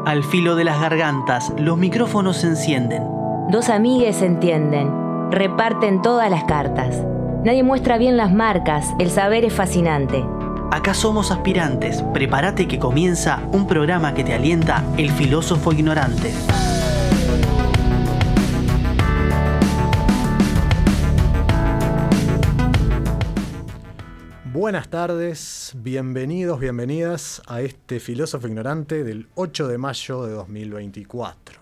Al filo de las gargantas, los micrófonos se encienden. Dos amigues se entienden, reparten todas las cartas. Nadie muestra bien las marcas, el saber es fascinante. Acá somos aspirantes, prepárate que comienza un programa que te alienta el filósofo ignorante. Buenas tardes, bienvenidos, bienvenidas a este filósofo ignorante del 8 de mayo de 2024.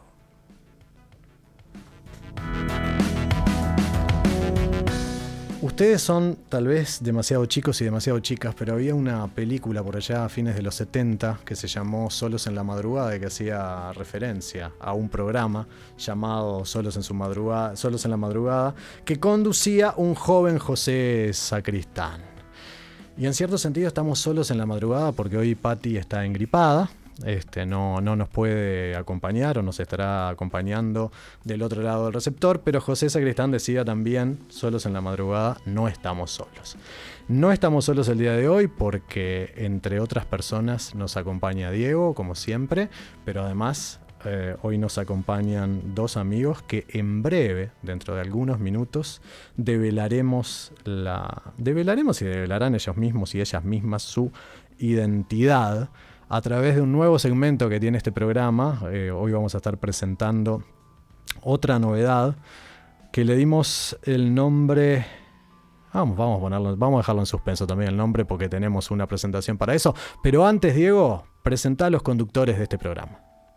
Ustedes son tal vez demasiado chicos y demasiado chicas, pero había una película por allá a fines de los 70 que se llamó Solos en la Madrugada y que hacía referencia a un programa llamado Solos en la Madrugada que conducía un joven José Sacristán. Y en cierto sentido estamos solos en la madrugada porque hoy Patti está engripada, no nos puede acompañar o nos estará acompañando del otro lado del receptor, pero José Sacristán decía también, solos en la madrugada, no estamos solos. No estamos solos el día de hoy porque, entre otras personas, nos acompaña Diego, como siempre, pero además hoy nos acompañan dos amigos que en breve, dentro de algunos minutos, develaremos y develarán ellos mismos y ellas mismas su identidad a través de un nuevo segmento que tiene este programa. Hoy vamos a estar presentando otra novedad que le dimos el nombre. Vamos a dejarlo en suspenso también el nombre porque tenemos una presentación para eso. Pero antes, Diego, presentá a los conductores de este programa.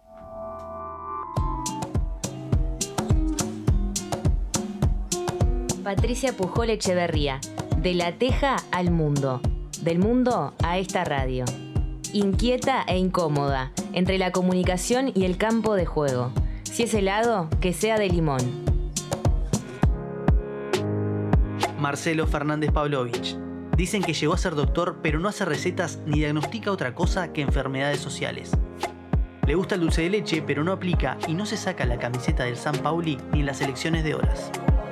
Patricia Pujol Echeverría, de La Teja al mundo, del mundo a esta radio. Inquieta e incómoda, entre la comunicación y el campo de juego. Si es helado, que sea de limón. Marcelo Fernández Pavlovich. Dicen que llegó a ser doctor, pero no hace recetas ni diagnostica otra cosa que enfermedades sociales. Le gusta el dulce de leche, pero no aplica y no se saca la camiseta del San Pauli ni en las elecciones de horas.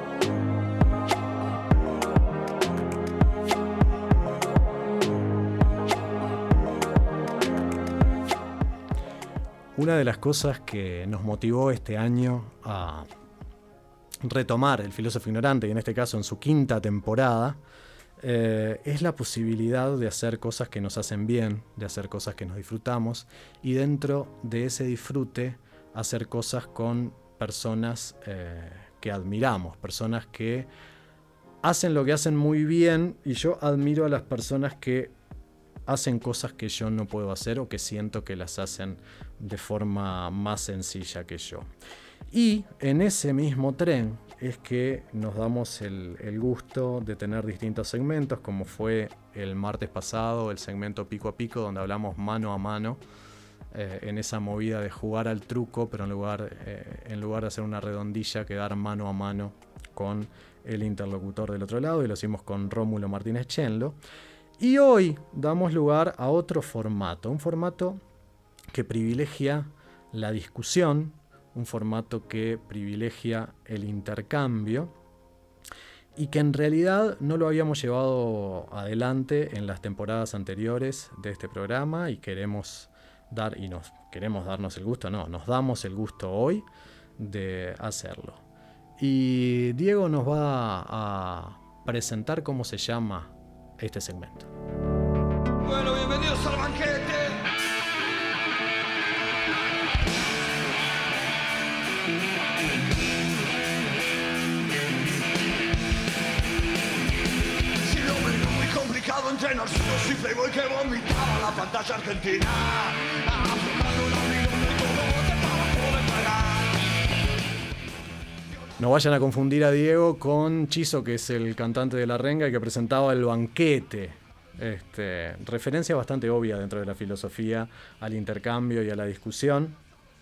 Una de las cosas que nos motivó este año a retomar el filósofo ignorante, y en este caso en su quinta temporada, es la posibilidad de hacer cosas que nos hacen bien, de hacer cosas que nos disfrutamos, y dentro de ese disfrute hacer cosas con personas que admiramos, personas que hacen lo que hacen muy bien, y yo admiro a las personas que hacen cosas que yo no puedo hacer o que siento que las hacen de forma más sencilla que yo. Y en ese mismo tren es que nos damos el gusto de tener distintos segmentos, como fue el martes pasado, el segmento Pico a Pico, donde hablamos mano a mano, en esa movida de jugar al truco, pero en lugar de hacer una redondilla, quedar mano a mano con el interlocutor del otro lado, y lo hicimos con Rómulo Martínez Chenlo. Y hoy damos lugar a otro formato, un formato que privilegia la discusión, un formato que privilegia el intercambio y que en realidad no lo habíamos llevado adelante en las temporadas anteriores de este programa y nos damos el gusto hoy de hacerlo. Y Diego nos va a presentar cómo se llama este segmento. Bueno, bienvenidos al banquete. Si lo ven muy complicado entre nosotros y Playboy que vomitaba la pantalla argentina, afirmando una vida de todo para poder pagar. No vayan a confundir a Diego con Chizo, que es el cantante de La Renga y que presentaba El Banquete. Referencia bastante obvia dentro de la filosofía al intercambio y a la discusión.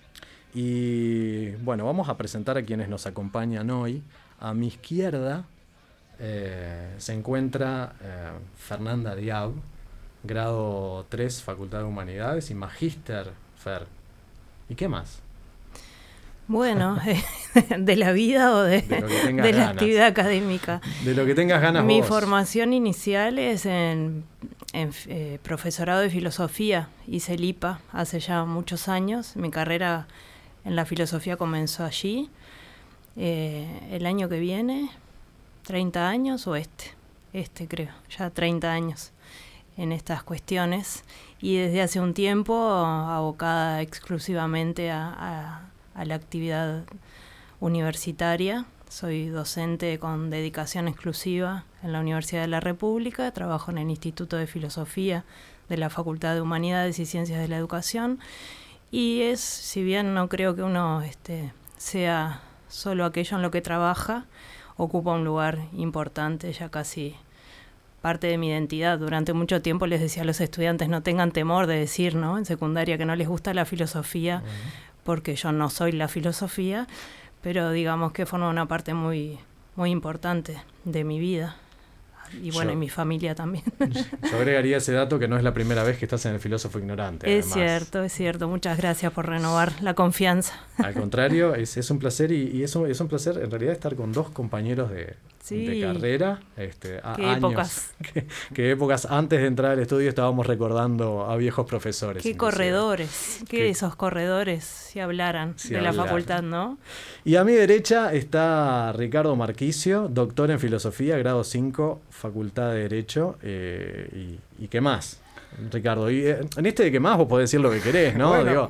Y bueno, vamos a presentar a quienes nos acompañan hoy. A mi izquierda se encuentra Fernanda Diab, grado 3, Facultad de Humanidades, y Magíster Fer. ¿Y qué más? Bueno, de la vida o de la ganas. Actividad académica. De lo que tengas ganas Mi vos. formación inicial es en profesorado de filosofía. Hice el IPA hace ya muchos años. Mi carrera en la filosofía comenzó allí. El año que viene, 30 años o este creo, ya 30 años en estas cuestiones. Y desde hace un tiempo abocada exclusivamente a la actividad universitaria. Soy docente con dedicación exclusiva en la Universidad de la República, trabajo en el Instituto de Filosofía de la Facultad de Humanidades y Ciencias de la Educación, y si bien no creo que uno sea solo aquello en lo que trabaja, ocupa un lugar importante, ya casi parte de mi identidad. Durante mucho tiempo les decía a los estudiantes, no tengan temor de decir, ¿no?, en secundaria, que no les gusta la filosofía, porque yo no soy la filosofía, pero digamos que forma una parte muy, muy importante de mi vida. Y bueno, y mi familia también. Yo agregaría ese dato, que no es la primera vez que estás en El Filósofo Ignorante. Es cierto. Muchas gracias por renovar la confianza. Al contrario, es un placer, y es un placer en realidad estar con dos compañeros de carrera. ¿Qué épocas? ¿Qué épocas? Antes de entrar al estudio estábamos recordando a viejos profesores. ¿Qué corredores? ¿Qué esos corredores, si hablaran de la facultad, no? Y a mi derecha está Ricardo Marquicio, doctor en Filosofía, grado 5, Facultad de Derecho. ¿Y qué más, Ricardo? Y en de qué más vos podés decir lo que querés, ¿no? Bueno,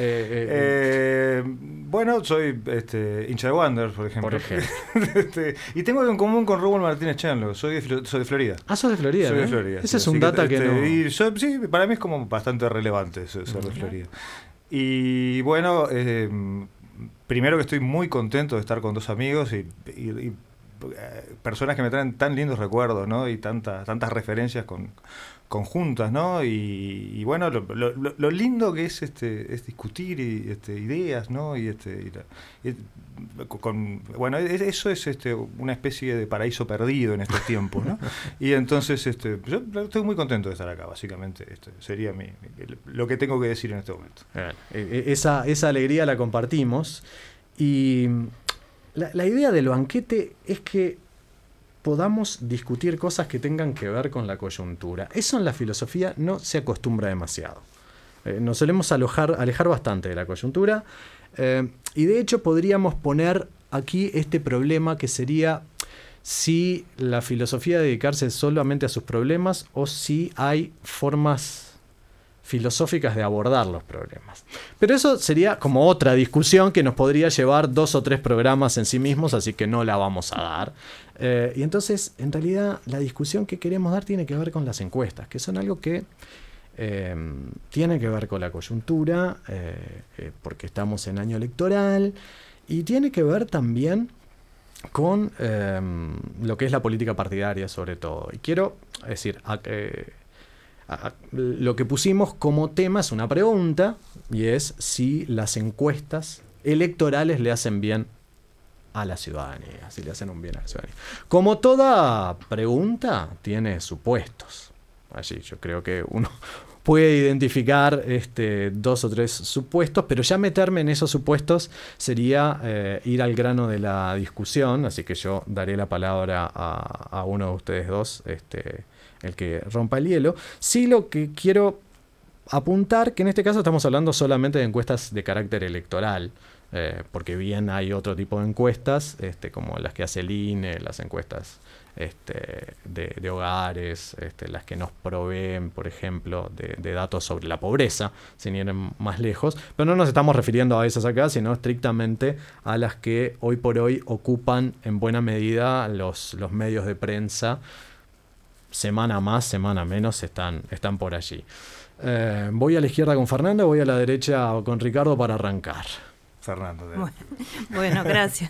bueno, soy hincha de Wander, por ejemplo. Y tengo algo en común con Rubén Martínez Chenlo. Soy de Florida. Ah, sos de Florida. Soy de Florida. Ese es un data que no... Y sí, para mí es como bastante relevante ser de Florida. Y bueno, primero que estoy muy contento de estar con dos amigos y personas que me traen tan lindos recuerdos, ¿no? Y tantas referencias conjuntas, ¿no? Y bueno, lo lindo que es discutir ideas, ¿no? Bueno, eso es una especie de paraíso perdido en estos tiempos, ¿no? Y entonces yo estoy muy contento de estar acá, básicamente. Sería lo que tengo que decir en este momento. Esa alegría la compartimos, y la idea del banquete es que podamos discutir cosas que tengan que ver con la coyuntura. Eso en la filosofía no se acostumbra demasiado. Nos solemos alejar bastante de la coyuntura, y de hecho podríamos poner aquí este problema, que sería si la filosofía dedicarse solamente a sus problemas o si hay formas filosóficas de abordar los problemas. Pero eso sería como otra discusión que nos podría llevar 2 o 3 programas en sí mismos, así que no la vamos a dar. Y entonces, en realidad, la discusión que queremos dar tiene que ver con las encuestas, que son algo que tiene que ver con la coyuntura, porque estamos en año electoral, y tiene que ver también con lo que es la política partidaria, sobre todo. Y quiero decir... lo que pusimos como tema es una pregunta, y es si las encuestas electorales le hacen bien a la ciudadanía, si le hacen un bien a la ciudadanía. Como toda pregunta, tiene supuestos. Allí yo creo que uno puede identificar 2 o 3 supuestos, pero ya meterme en esos supuestos sería ir al grano de la discusión, así que yo daré la palabra a uno de ustedes dos, el que rompa el hielo. Sí, lo que quiero apuntar, que en este caso estamos hablando solamente de encuestas de carácter electoral, porque bien hay otro tipo de encuestas, como las que hace el INE, las encuestas de hogares, las que nos proveen, por ejemplo, de datos sobre la pobreza, sin ir más lejos, pero no nos estamos refiriendo a esas acá, sino estrictamente a las que hoy por hoy ocupan en buena medida los medios de prensa. Semana más, semana menos, están por allí. Voy a la izquierda con Fernando, voy a la derecha con Ricardo para arrancar. Fernando. Bueno, gracias.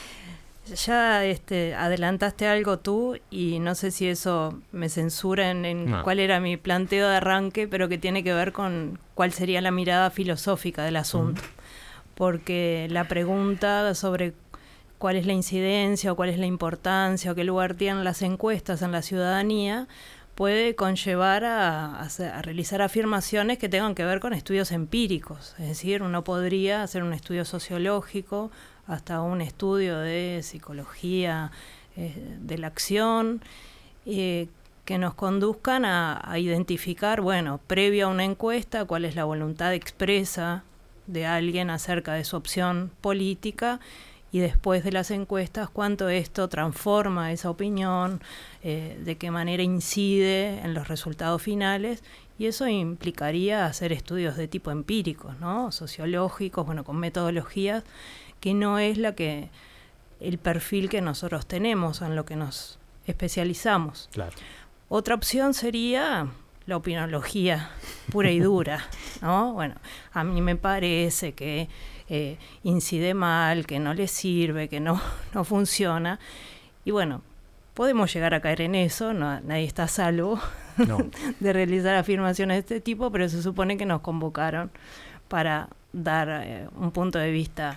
Ya adelantaste algo tú, y no sé si eso me censura en cuál era mi planteo de arranque, pero que tiene que ver con cuál sería la mirada filosófica del asunto. Porque la pregunta sobre cuál es la incidencia o cuál es la importancia o qué lugar tienen las encuestas en la ciudadanía puede conllevar a realizar afirmaciones que tengan que ver con estudios empíricos. Es decir, uno podría hacer un estudio sociológico, hasta un estudio de psicología de la acción, que nos conduzcan a identificar, bueno, previo a una encuesta, cuál es la voluntad expresa de alguien acerca de su opción política, y después de las encuestas, cuánto esto transforma esa opinión, de qué manera incide en los resultados finales, y eso implicaría hacer estudios de tipo empírico, ¿no? Sociológicos, bueno, con metodologías, que no es el perfil que nosotros tenemos, en lo que nos especializamos. Claro. Otra opción sería la opinología pura y dura, ¿no? Bueno, a mí me parece que incide mal, que no le sirve, que no funciona. Y bueno, podemos llegar a caer en eso, nadie está a salvo de realizar afirmaciones de este tipo, pero se supone que nos convocaron para dar un punto de vista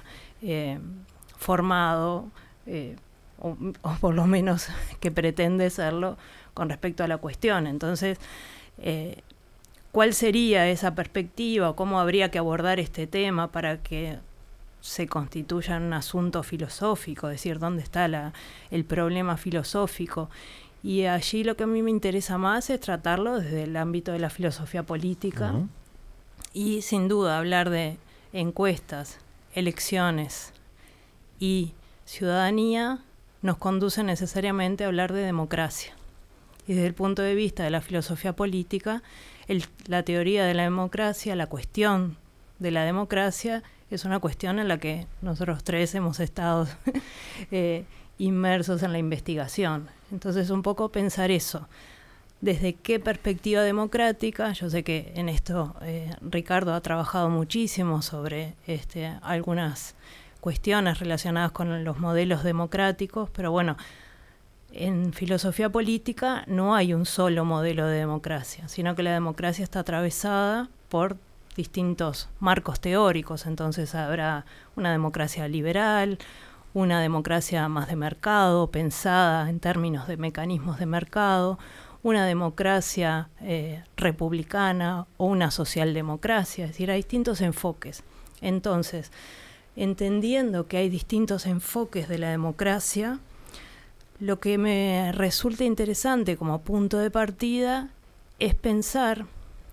formado, o por lo menos que pretende serlo, con respecto a la cuestión. Entonces, ¿cuál sería esa perspectiva o cómo habría que abordar este tema para que se constituya en un asunto filosófico? Es decir, ¿dónde está el problema filosófico? Y allí lo que a mí me interesa más es tratarlo desde el ámbito de la filosofía política. Uh-huh. Y sin duda hablar de encuestas, elecciones y ciudadanía nos conduce necesariamente a hablar de democracia. Y desde el punto de vista de la filosofía política, la teoría de la democracia, la cuestión de la democracia, es una cuestión en la que nosotros tres hemos estado inmersos en la investigación. Entonces, un poco pensar eso. ¿Desde qué perspectiva democrática? Yo sé que en esto Ricardo ha trabajado muchísimo sobre algunas cuestiones relacionadas con los modelos democráticos, pero bueno, en filosofía política no hay un solo modelo de democracia, sino que la democracia está atravesada por distintos marcos teóricos. Entonces habrá una democracia liberal, una democracia más de mercado, pensada en términos de mecanismos de mercado, una democracia republicana o una socialdemocracia. Es decir, hay distintos enfoques. Entonces, entendiendo que hay distintos enfoques de la democracia, lo que me resulta interesante como punto de partida es pensar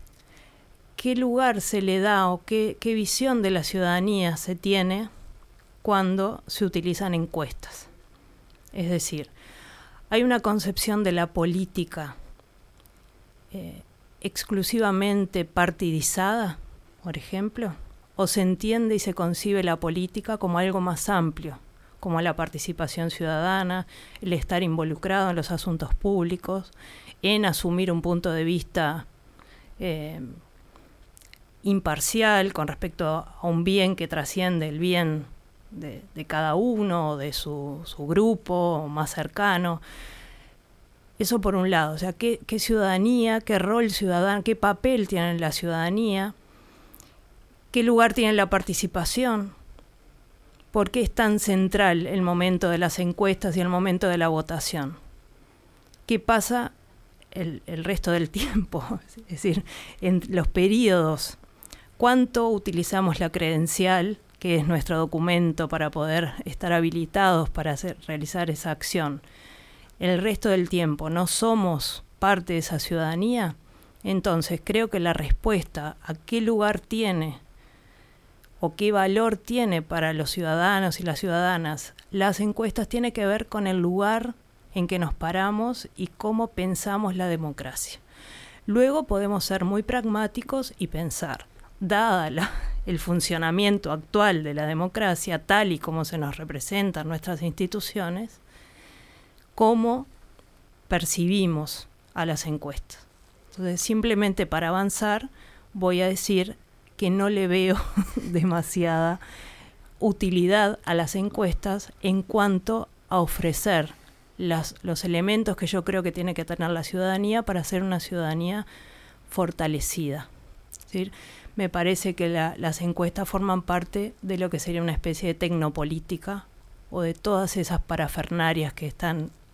qué lugar se le da o qué visión de la ciudadanía se tiene cuando se utilizan encuestas. Es decir, hay una concepción de la política exclusivamente partidizada, por ejemplo, o se entiende y se concibe la política como algo más amplio, como la participación ciudadana, el estar involucrado en los asuntos públicos, en asumir un punto de vista imparcial con respecto a un bien que trasciende el bien de cada uno, de su grupo más cercano. Eso por un lado, o sea, qué ciudadanía, qué rol ciudadano, qué papel tiene la ciudadanía, qué lugar tiene la participación, por qué es tan central el momento de las encuestas y el momento de la votación, qué pasa el resto del tiempo, es decir, en los periodos, cuánto utilizamos la credencial, que es nuestro documento para poder estar habilitados para realizar esa acción. El resto del tiempo no somos parte de esa ciudadanía. Entonces creo que la respuesta a qué lugar tiene o qué valor tiene para los ciudadanos y las ciudadanas las encuestas tiene que ver con el lugar en que nos paramos y cómo pensamos la democracia. Luego podemos ser muy pragmáticos y pensar, dada el funcionamiento actual de la democracia, tal y como se nos representan nuestras instituciones, cómo percibimos a las encuestas. Entonces, simplemente para avanzar, voy a decir que no le veo demasiada utilidad a las encuestas en cuanto a ofrecer los elementos que yo creo que tiene que tener la ciudadanía para ser una ciudadanía fortalecida. Es decir, me parece que las encuestas forman parte de lo que sería una especie de tecnopolítica o de todas esas parafernarias que están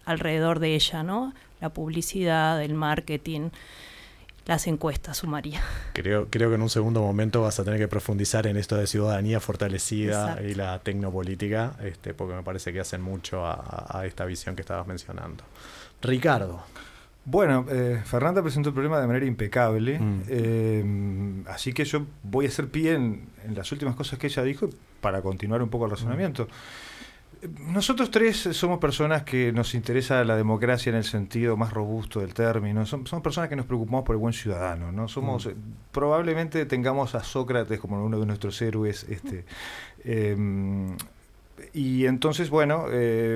alrededor de ella, ¿no? La publicidad, el marketing, las encuestas, sumaría. Creo que en un segundo momento vas a tener que profundizar en esto de ciudadanía fortalecida. Exacto. Y la tecnopolítica, porque me parece que hacen mucho a esta visión que estabas mencionando. Ricardo. Bueno, Fernanda presentó el problema de manera impecable, así que yo voy a hacer pie en las últimas cosas que ella dijo para continuar un poco el razonamiento. Nosotros tres somos personas que nos interesa la democracia en el sentido más robusto del término. Somos personas que nos preocupamos por el buen ciudadano, ¿no? Somos probablemente tengamos a Sócrates como uno de nuestros héroes, y entonces, bueno,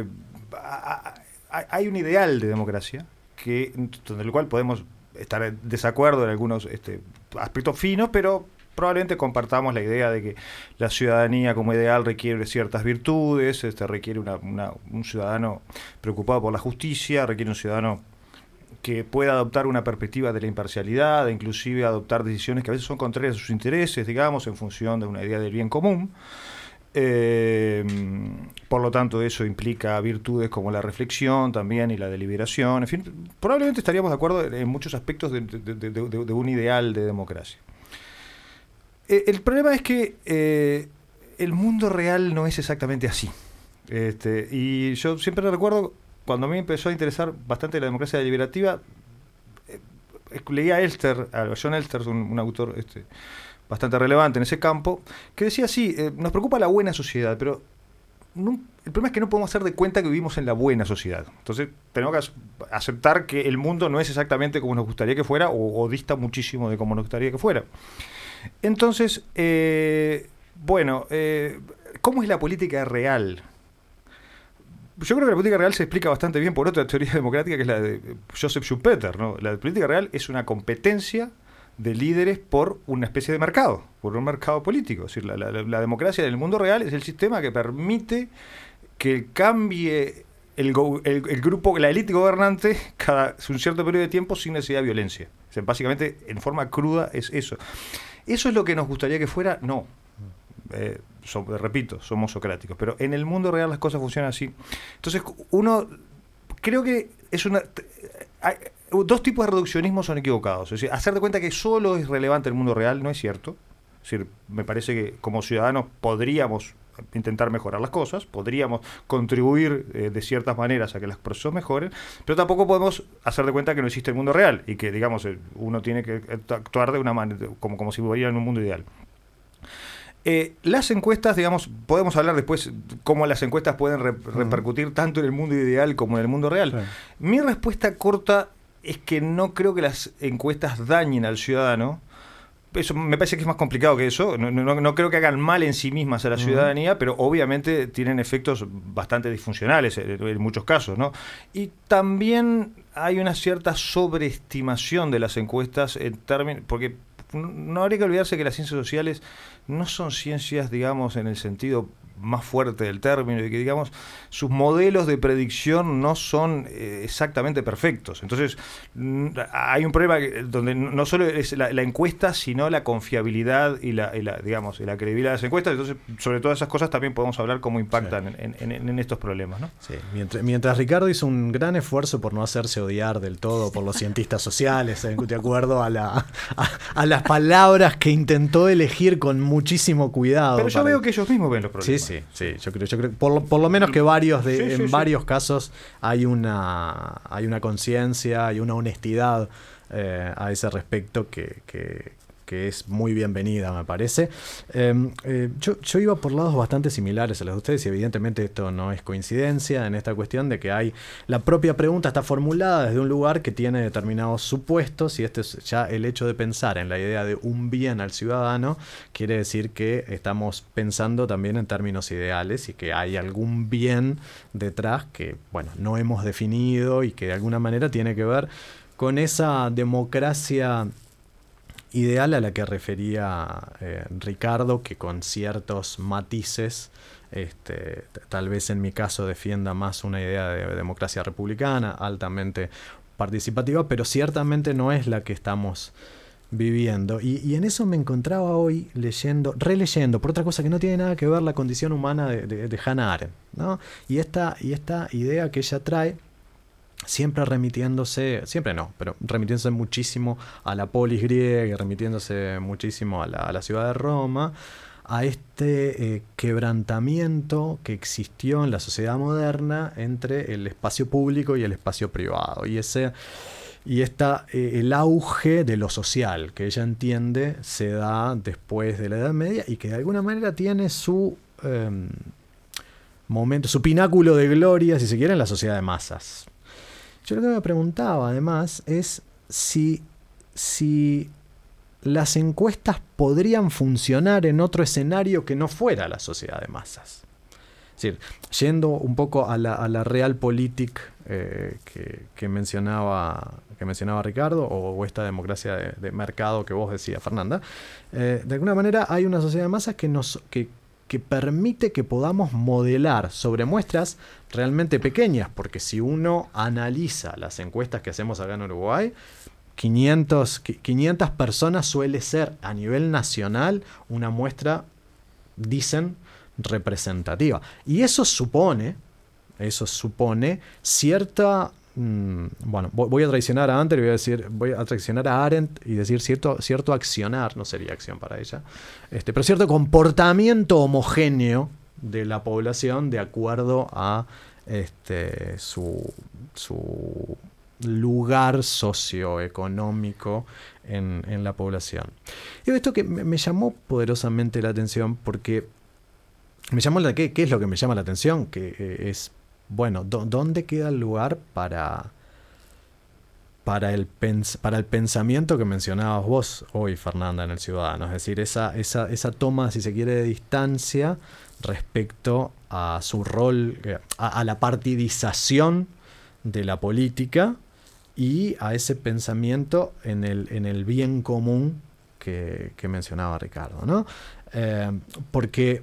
hay un ideal de democracia con el cual podemos estar en desacuerdo en algunos aspectos finos, pero probablemente compartamos la idea de que la ciudadanía como ideal requiere ciertas virtudes, requiere un ciudadano preocupado por la justicia, requiere un ciudadano que pueda adoptar una perspectiva de la imparcialidad, e inclusive adoptar decisiones que a veces son contrarias a sus intereses, digamos, en función de una idea del bien común. Por lo tanto, eso implica virtudes como la reflexión también y la deliberación. En fin, probablemente estaríamos de acuerdo en muchos aspectos de un ideal de democracia. El problema es que el mundo real no es exactamente así. Y yo siempre recuerdo, cuando a mí me empezó a interesar bastante la democracia deliberativa, leía a John Elster, un autor bastante relevante en ese campo, que decía así, nos preocupa la buena sociedad, pero el problema es que no podemos hacer de cuenta que vivimos en la buena sociedad. Entonces tenemos que aceptar que el mundo no es exactamente como nos gustaría que fuera, o dista muchísimo de como nos gustaría que fuera. Entonces, ¿cómo es la política real? Yo creo que la política real se explica bastante bien por otra teoría democrática, que es la de Joseph Schumpeter, ¿no? La política real es una competencia de líderes por una especie de mercado, por un mercado político. Es decir, la democracia en el mundo real es el sistema que permite que cambie el grupo, la élite gobernante cada un cierto periodo de tiempo sin necesidad de violencia. O sea, básicamente, en forma cruda, es eso. ¿Eso es lo que nos gustaría que fuera? No. Repito, somos socráticos, pero en el mundo real las cosas funcionan así. Entonces, creo que dos tipos de reduccionismo son equivocados. Es decir, hacer de cuenta que solo es relevante el mundo real no es cierto. Es decir, me parece que como ciudadanos podríamos intentar mejorar las cosas, podríamos contribuir de ciertas maneras a que las procesos mejoren, pero tampoco podemos hacer de cuenta que no existe el mundo real y que, digamos, uno tiene que actuar de una manera como si viviera en un mundo ideal. Las encuestas, digamos, podemos hablar después cómo las encuestas pueden repercutir tanto en el mundo ideal como en el mundo real. Sí. Mi respuesta corta es que no creo que las encuestas dañen al ciudadano. Eso me parece que es más complicado que eso. No creo que hagan mal en sí mismas a la ciudadanía, pero obviamente tienen efectos bastante disfuncionales en muchos casos, ¿no? Y también hay una cierta sobreestimación de las encuestas en términos, porque no habría que olvidarse que las ciencias sociales no son ciencias, digamos, en el sentido más fuerte del término, y que, digamos, sus modelos de predicción no son exactamente perfectos. Entonces, hay un problema donde no solo es la encuesta, sino la confiabilidad y la credibilidad de las encuestas. Entonces, sobre todas esas cosas también podemos hablar cómo impactan en estos problemas, ¿no? Sí. Mientras Ricardo hizo un gran esfuerzo por no hacerse odiar del todo por los cientistas sociales, de acuerdo a las palabras que intentó elegir con muchísimo cuidado. Pero yo veo que ellos mismos ven los problemas. Sí, yo creo por lo menos que en varios casos hay una conciencia, hay una honestidad a ese respecto que es muy bienvenida, me parece. Yo iba por lados bastante similares a los de ustedes, y evidentemente esto no es coincidencia en esta cuestión de que la propia pregunta está formulada desde un lugar que tiene determinados supuestos, y este es ya el hecho de pensar en la idea de un bien al ciudadano, quiere decir que estamos pensando también en términos ideales y que hay algún bien detrás que, bueno, no hemos definido y que de alguna manera tiene que ver con esa democracia ideal a la que refería Ricardo, que con ciertos matices, tal vez en mi caso defienda más una idea de democracia republicana, altamente participativa, pero ciertamente no es la que estamos viviendo. Y en eso me encontraba hoy releyendo, por otra cosa que no tiene nada que ver, la condición humana de Hannah Arendt, ¿no? Y esta idea que ella trae siempre remitiéndose muchísimo a la polis griega y remitiéndose muchísimo a la ciudad de Roma, a este quebrantamiento que existió en la sociedad moderna entre el espacio público y el espacio privado. Y el auge de lo social, que ella entiende se da después de la Edad Media y que de alguna manera tiene su momento, su pináculo de gloria, si se quiere, en la sociedad de masas. Yo lo que me preguntaba además es si las encuestas podrían funcionar en otro escenario que no fuera la sociedad de masas. Es decir, yendo un poco a la realpolitik que mencionaba Ricardo, o esta democracia de mercado que vos decías, Fernanda, de alguna manera hay una sociedad de masas que permite que podamos modelar sobre muestras realmente pequeñas, porque si uno analiza las encuestas que hacemos acá en Uruguay, 500 personas suele ser a nivel nacional una muestra, dicen, representativa. Y eso supone cierta... bueno, voy a traicionar a Hunter y voy a traicionar a Arendt y decir cierto accionar, no sería acción para ella, pero cierto comportamiento homogéneo de la población de acuerdo a su lugar socioeconómico en la población. Y esto que me llamó poderosamente la atención, porque ¿qué es lo que me llama la atención? Que es, bueno, ¿dónde queda el lugar para el pensamiento que mencionabas vos hoy, Fernanda, en El Ciudadano? Es decir, esa toma, si se quiere, de distancia respecto a su rol, a la partidización de la política y a ese pensamiento en el bien común que mencionaba Ricardo, ¿no? Porque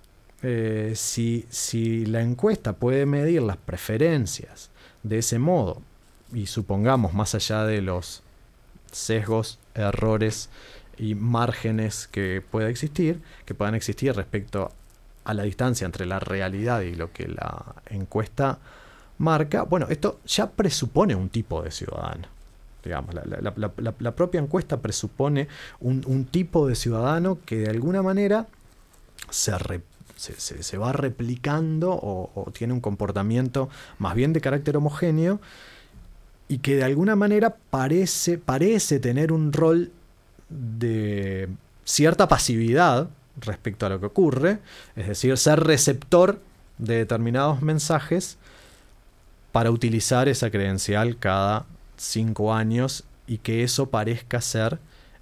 si la encuesta puede medir las preferencias de ese modo, y supongamos, más allá de los sesgos, errores y márgenes que puedan existir respecto a la distancia entre la realidad y lo que la encuesta marca, bueno, esto ya presupone un tipo de ciudadano. Digamos, la propia encuesta presupone un tipo de ciudadano que de alguna manera se va replicando o tiene un comportamiento más bien de carácter homogéneo y que de alguna manera parece tener un rol de cierta pasividad respecto a lo que ocurre, es decir, ser receptor de determinados mensajes para utilizar esa credencial cada 5 años y que eso parezca ser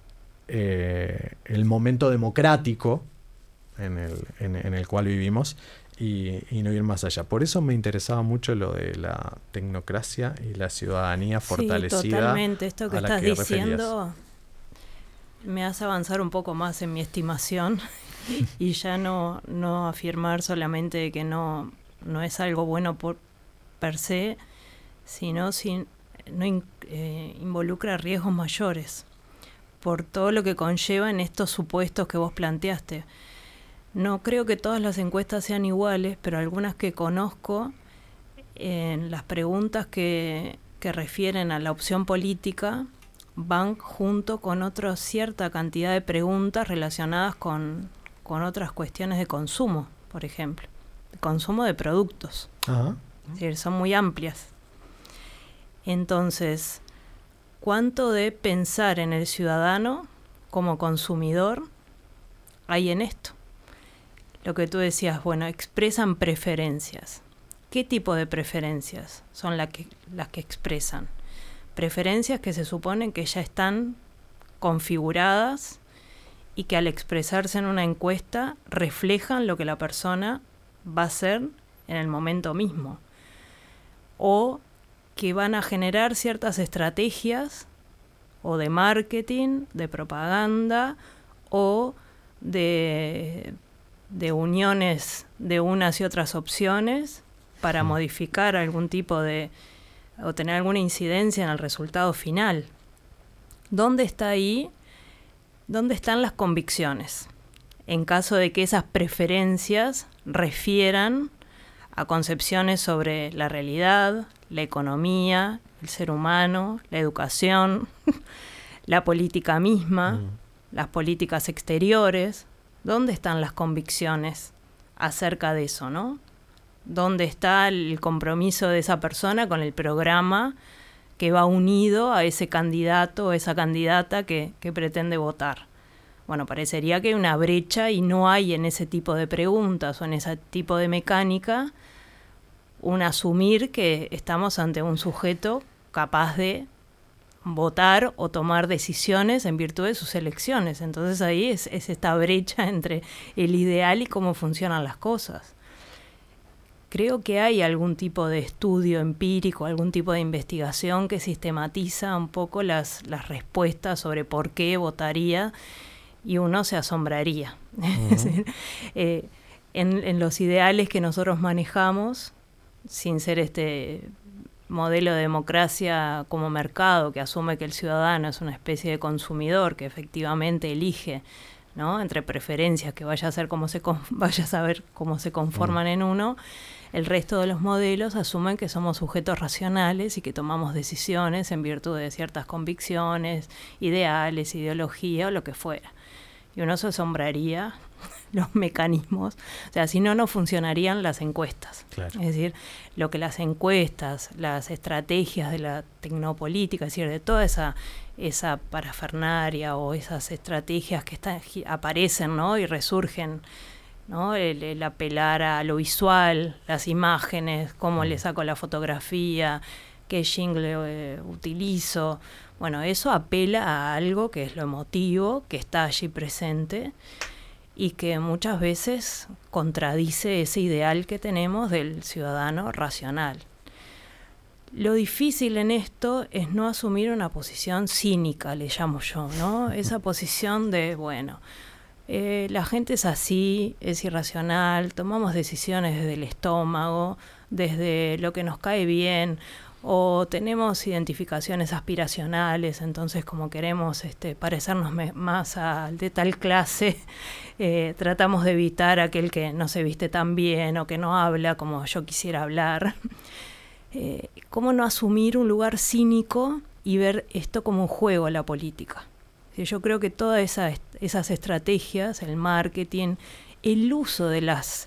el momento democrático en el cual vivimos y no ir más allá. Por eso me interesaba mucho lo de la tecnocracia y la ciudadanía fortalecida. Sí, totalmente. Esto que estás diciendo me hace avanzar un poco más en mi estimación y ya no afirmar solamente que no es algo bueno por per se, sino involucra riesgos mayores por todo lo que conlleva en estos supuestos que vos planteaste. No creo que todas las encuestas sean iguales, pero algunas que conozco, en las preguntas que refieren a la opción política, van junto con otra cierta cantidad de preguntas relacionadas con otras cuestiones de consumo, por ejemplo, de consumo de productos. Ajá. Es decir, son muy amplias. Entonces, ¿cuánto de pensar en el ciudadano como consumidor hay en esto? Lo que tú decías, bueno, expresan preferencias. ¿Qué tipo de preferencias son las que expresan? Preferencias que se suponen que ya están configuradas y que al expresarse en una encuesta reflejan lo que la persona va a hacer en el momento mismo. O que van a generar ciertas estrategias o de marketing, de propaganda o de uniones de unas y otras opciones para modificar algún tipo o tener alguna incidencia en el resultado final. ¿Dónde está ahí? ¿Dónde están las convicciones? En caso de que esas preferencias refieran a concepciones sobre la realidad, la economía, el ser humano, la educación, la política misma, las políticas exteriores. ¿Dónde están las convicciones acerca de eso, no? ¿Dónde está el compromiso de esa persona con el programa que va unido a ese candidato o esa candidata que pretende votar? Bueno, parecería que hay una brecha y no hay en ese tipo de preguntas o en ese tipo de mecánica un asumir que estamos ante un sujeto capaz de votar o tomar decisiones en virtud de sus elecciones. Entonces ahí es esta brecha entre el ideal y cómo funcionan las cosas. Creo que hay algún tipo de estudio empírico, algún tipo de investigación que sistematiza un poco las respuestas sobre por qué votaría, y uno se asombraría. Es decir, en los ideales que nosotros manejamos, sin ser este modelo de democracia como mercado que asume que el ciudadano es una especie de consumidor que efectivamente elige, ¿no?, entre preferencias que vaya a saber cómo se conforman en uno. El resto de los modelos asumen que somos sujetos racionales y que tomamos decisiones en virtud de ciertas convicciones, ideales, ideología o lo que fuera. Y uno se asombraría los mecanismos. O sea, si no, no funcionarían las encuestas. Claro. Es decir, lo que las encuestas, las estrategias de la tecnopolítica, es decir, de toda esa parafernaria o esas estrategias que aparecen, ¿no?, y resurgen, ¿no?, el apelar a lo visual, las imágenes, cómo le saco la fotografía, qué jingle utilizo. Bueno, eso apela a algo que es lo emotivo, que está allí presente y que muchas veces contradice ese ideal que tenemos del ciudadano racional. Lo difícil en esto es no asumir una posición cínica, le llamo yo, ¿no? Esa posición de, bueno, la gente es así, es irracional, tomamos decisiones desde el estómago, desde lo que nos cae bien, o tenemos identificaciones aspiracionales, entonces como queremos parecernos más al de tal clase, tratamos de evitar aquel que no se viste tan bien o que no habla como yo quisiera hablar. ¿Cómo no asumir un lugar cínico y ver esto como un juego a la política? Yo creo que todas esas estrategias, el marketing, el uso de las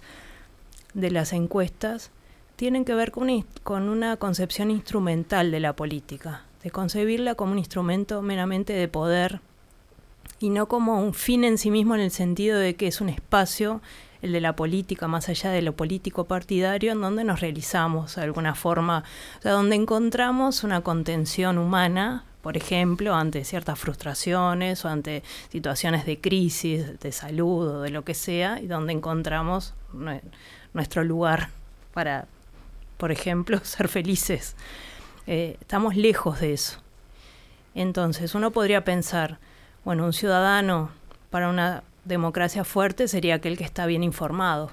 encuestas, tienen que ver con una concepción instrumental de la política, de concebirla como un instrumento meramente de poder y no como un fin en sí mismo, en el sentido de que es un espacio, el de la política, más allá de lo político partidario, en donde nos realizamos de alguna forma, o sea, donde encontramos una contención humana, por ejemplo, ante ciertas frustraciones o ante situaciones de crisis, de salud o de lo que sea, y donde encontramos nuestro lugar para, por ejemplo, ser felices. Estamos lejos de eso. Entonces, uno podría pensar, bueno, un ciudadano para una democracia fuerte sería aquel que está bien informado,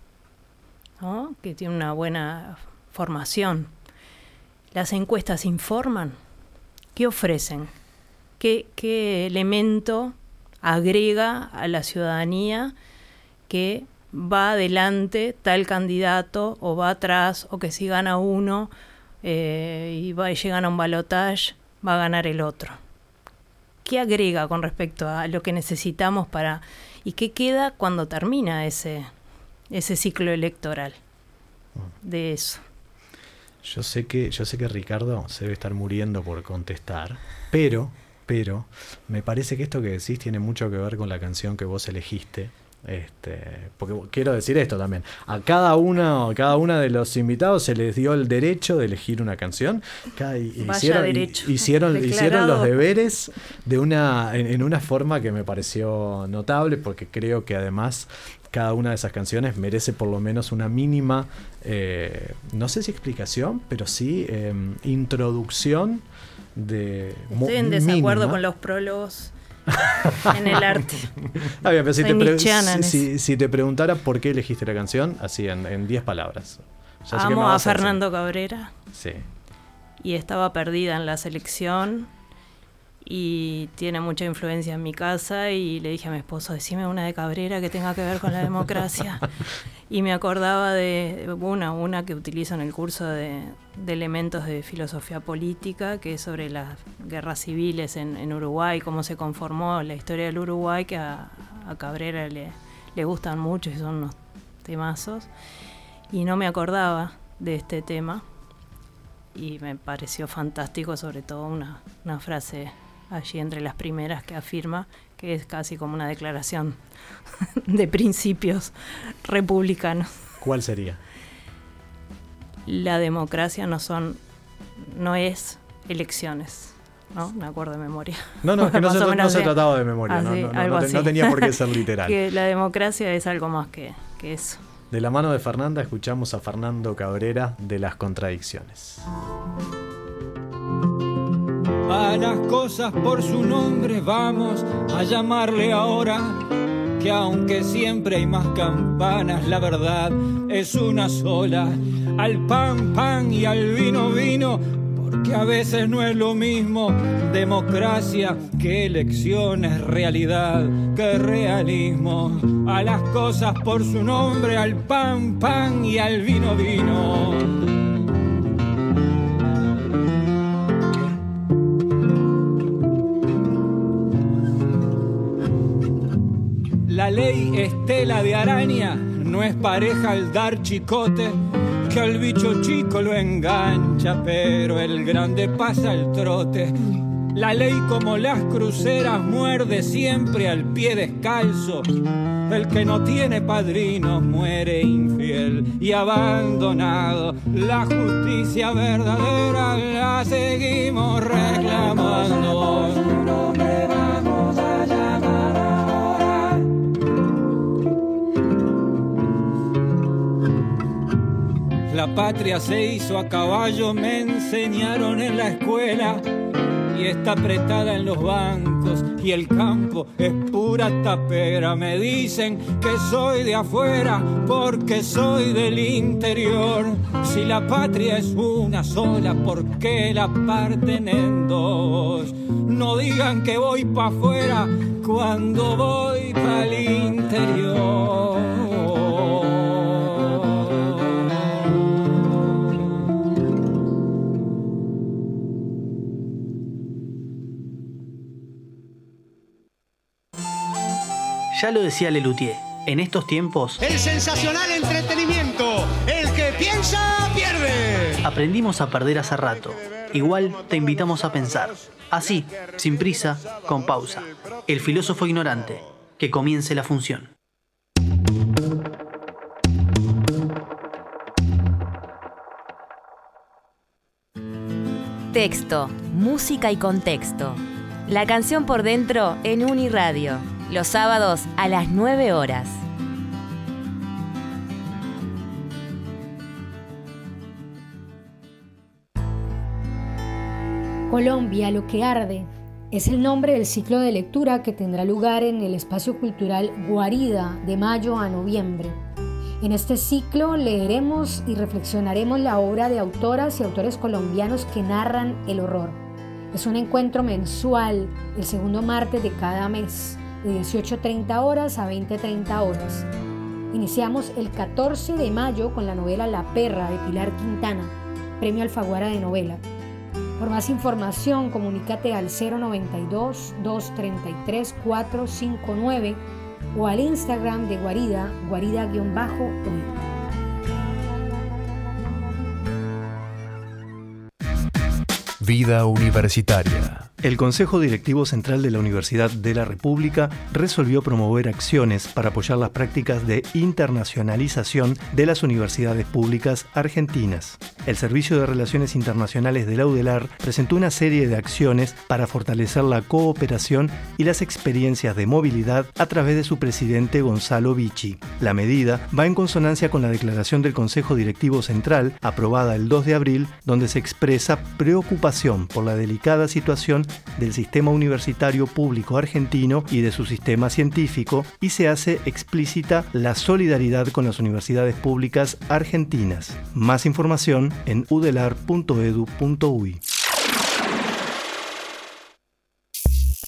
¿no?, que tiene una buena formación. ¿Las encuestas informan? ¿Qué ofrecen? ¿Qué elemento agrega a la ciudadanía que va adelante tal candidato o va atrás, o que si gana uno y llegan a un balotaje, va a ganar el otro? ¿Qué agrega con respecto a lo que necesitamos y qué queda cuando termina ese ciclo electoral de eso? Yo sé que Ricardo se debe estar muriendo por contestar, pero me parece que esto que decís tiene mucho que ver con la canción que vos elegiste. Porque quiero decir esto también, a cada una de los invitados se les dio el derecho de elegir una canción. Hicieron los deberes en una forma que me pareció notable, porque creo que además cada una de esas canciones merece por lo menos una mínima, no sé si explicación, pero sí introducción de Estoy en desacuerdo con los prólogos en el arte. Pero si te preguntara por qué elegiste la canción, así en 10 palabras. Amo a Fernando Cabrera. Sí. Y estaba perdida en la selección. y tiene mucha influencia en mi casa, y le dije a mi esposo, decime una de Cabrera que tenga que ver con la democracia. Y me acordaba de una que utilizo en el curso de elementos de filosofía política, que es sobre las guerras civiles en Uruguay, cómo se conformó la historia del Uruguay, que a Cabrera le gustan mucho y son unos temazos. Y no me acordaba de este tema y me pareció fantástico, sobre todo una frase allí entre las primeras que afirma que es casi como una declaración de principios republicanos. ¿Cuál sería? La democracia no es elecciones, ¿no? Me acuerdo de memoria. No, que no se trataba de memoria, no tenía por qué ser literal. Que la democracia es algo más que eso. De la mano de Fernanda escuchamos a Fernando Cabrera de Las Contradicciones. A las cosas por su nombre vamos a llamarle ahora, que aunque siempre hay más campanas, la verdad es una sola. Al pan, pan y al vino, vino, porque a veces no es lo mismo democracia que elecciones, realidad que realismo. A las cosas por su nombre, al pan, pan y al vino, vino. La ley estela de araña no es pareja al dar chicote, que al bicho chico lo engancha, pero el grande pasa el trote. La ley como las cruceras muerde siempre al pie descalzo. El que no tiene padrinos muere infiel y abandonado. La justicia verdadera la seguimos reclamando. La patria se hizo a caballo, me enseñaron en la escuela, y está apretada en los bancos, y el campo es pura tapera. Me dicen que soy de afuera porque soy del interior. Si la patria es una sola, ¿por qué la parten en dos? No digan que voy pa' afuera cuando voy pa'l interior. Ya lo decía Lelutier, en estos tiempos el sensacional entretenimiento, el que piensa pierde. Aprendimos a perder hace rato. Igual te invitamos a pensar, así, sin prisa, con pausa. El filósofo ignorante, que comience la función. Texto, música y contexto. La canción por dentro en Uniradio. Los sábados a las 9 horas. Colombia, lo que arde, es el nombre del ciclo de lectura que tendrá lugar en el espacio cultural Guarida de mayo a noviembre. En este ciclo leeremos y reflexionaremos la obra de autoras y autores colombianos que narran el horror. Es un encuentro mensual, el segundo martes de cada mes, de 18:30 horas a 20:30 horas. Iniciamos el 14 de mayo con la novela La Perra de Pilar Quintana, Premio Alfaguara de Novela. Por más información, comunícate al 092-233-459 o al Instagram de Guarida, guarida_hoy. Vida universitaria. El Consejo Directivo Central de la Universidad de la República resolvió promover acciones para apoyar las prácticas de internacionalización de las universidades públicas argentinas. El Servicio de Relaciones Internacionales de la UDELAR presentó una serie de acciones para fortalecer la cooperación y las experiencias de movilidad a través de su presidente Gonzalo Vicci. La medida va en consonancia con la declaración del Consejo Directivo Central, aprobada el 2 de abril, donde se expresa preocupación por la delicada situación del sistema universitario público argentino y de su sistema científico, y se hace explícita la solidaridad con las universidades públicas argentinas. Más información en udelar.edu.uy.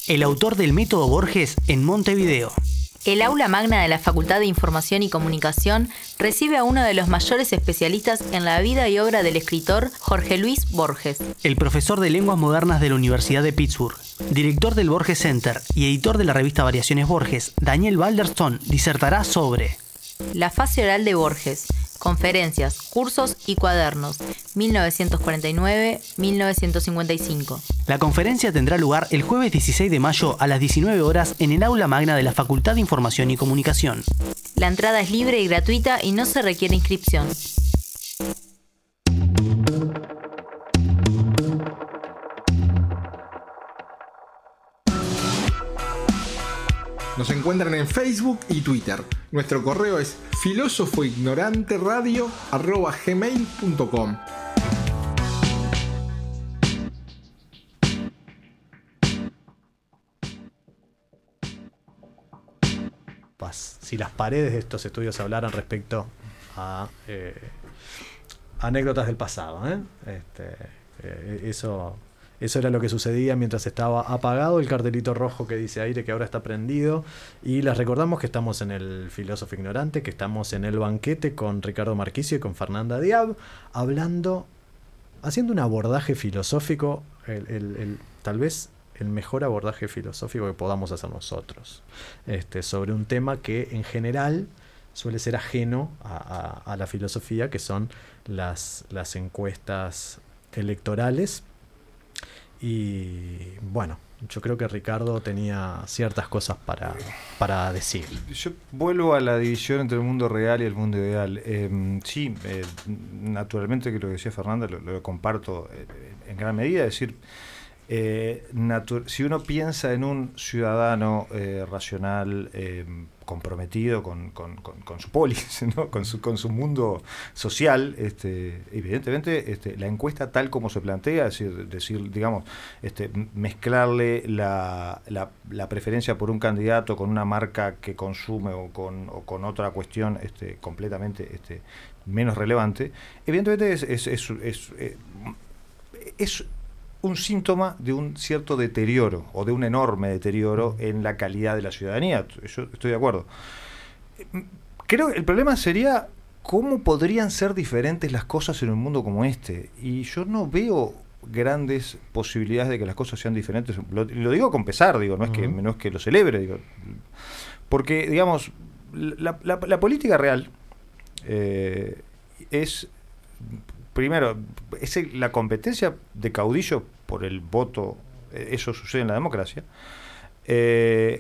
el autor del método Borges en Montevideo. El aula magna de la Facultad de Información y Comunicación recibe a uno de los mayores especialistas en la vida y obra del escritor Jorge Luis Borges. El profesor de Lenguas Modernas de la Universidad de Pittsburgh, director del Borges Center y editor de la revista Variaciones Borges, Daniel Balderston, disertará sobre la fase oral de Borges, conferencias, cursos y cuadernos, 1949-1955. La conferencia tendrá lugar el jueves 16 de mayo a las 19 horas en el aula magna de la Facultad de Información y Comunicación. La entrada es libre y gratuita y no se requiere inscripción. Nos encuentran en Facebook y Twitter. Nuestro correo es filosofoignoranteradio@gmail.com. Si las paredes de estos estudios hablaran respecto a anécdotas del pasado, eso era lo que sucedía mientras estaba apagado el cartelito rojo que dice aire, que ahora está prendido. Y les recordamos que estamos en el Filósofo Ignorante, que estamos en el banquete con Ricardo Marquicio y con Fernanda Diab, haciendo un abordaje filosófico, tal vez el mejor abordaje filosófico que podamos hacer nosotros, sobre un tema que en general suele ser ajeno a la filosofía, que son las encuestas electorales. Y bueno, yo creo que Ricardo tenía ciertas cosas para decir. Yo vuelvo a la división entre el mundo real y el mundo ideal. Naturalmente que lo que decía Fernanda lo comparto en gran medida. Es decir, si uno piensa en un ciudadano racional, comprometido con su polis, ¿no? con su mundo social, evidentemente la encuesta tal como se plantea, es decir, digamos, mezclarle la preferencia por un candidato con una marca que consume o con otra cuestión completamente menos relevante, evidentemente es un síntoma de un cierto deterioro o de un enorme deterioro en la calidad de la ciudadanía. Yo estoy de acuerdo. Creo que el problema sería cómo podrían ser diferentes las cosas en un mundo como este. Y yo no veo grandes posibilidades de que las cosas sean diferentes. Lo digo con pesar, no es que lo celebre, porque, digamos, la política real es... Primero, es la competencia de caudillo por el voto, eso sucede en la democracia, que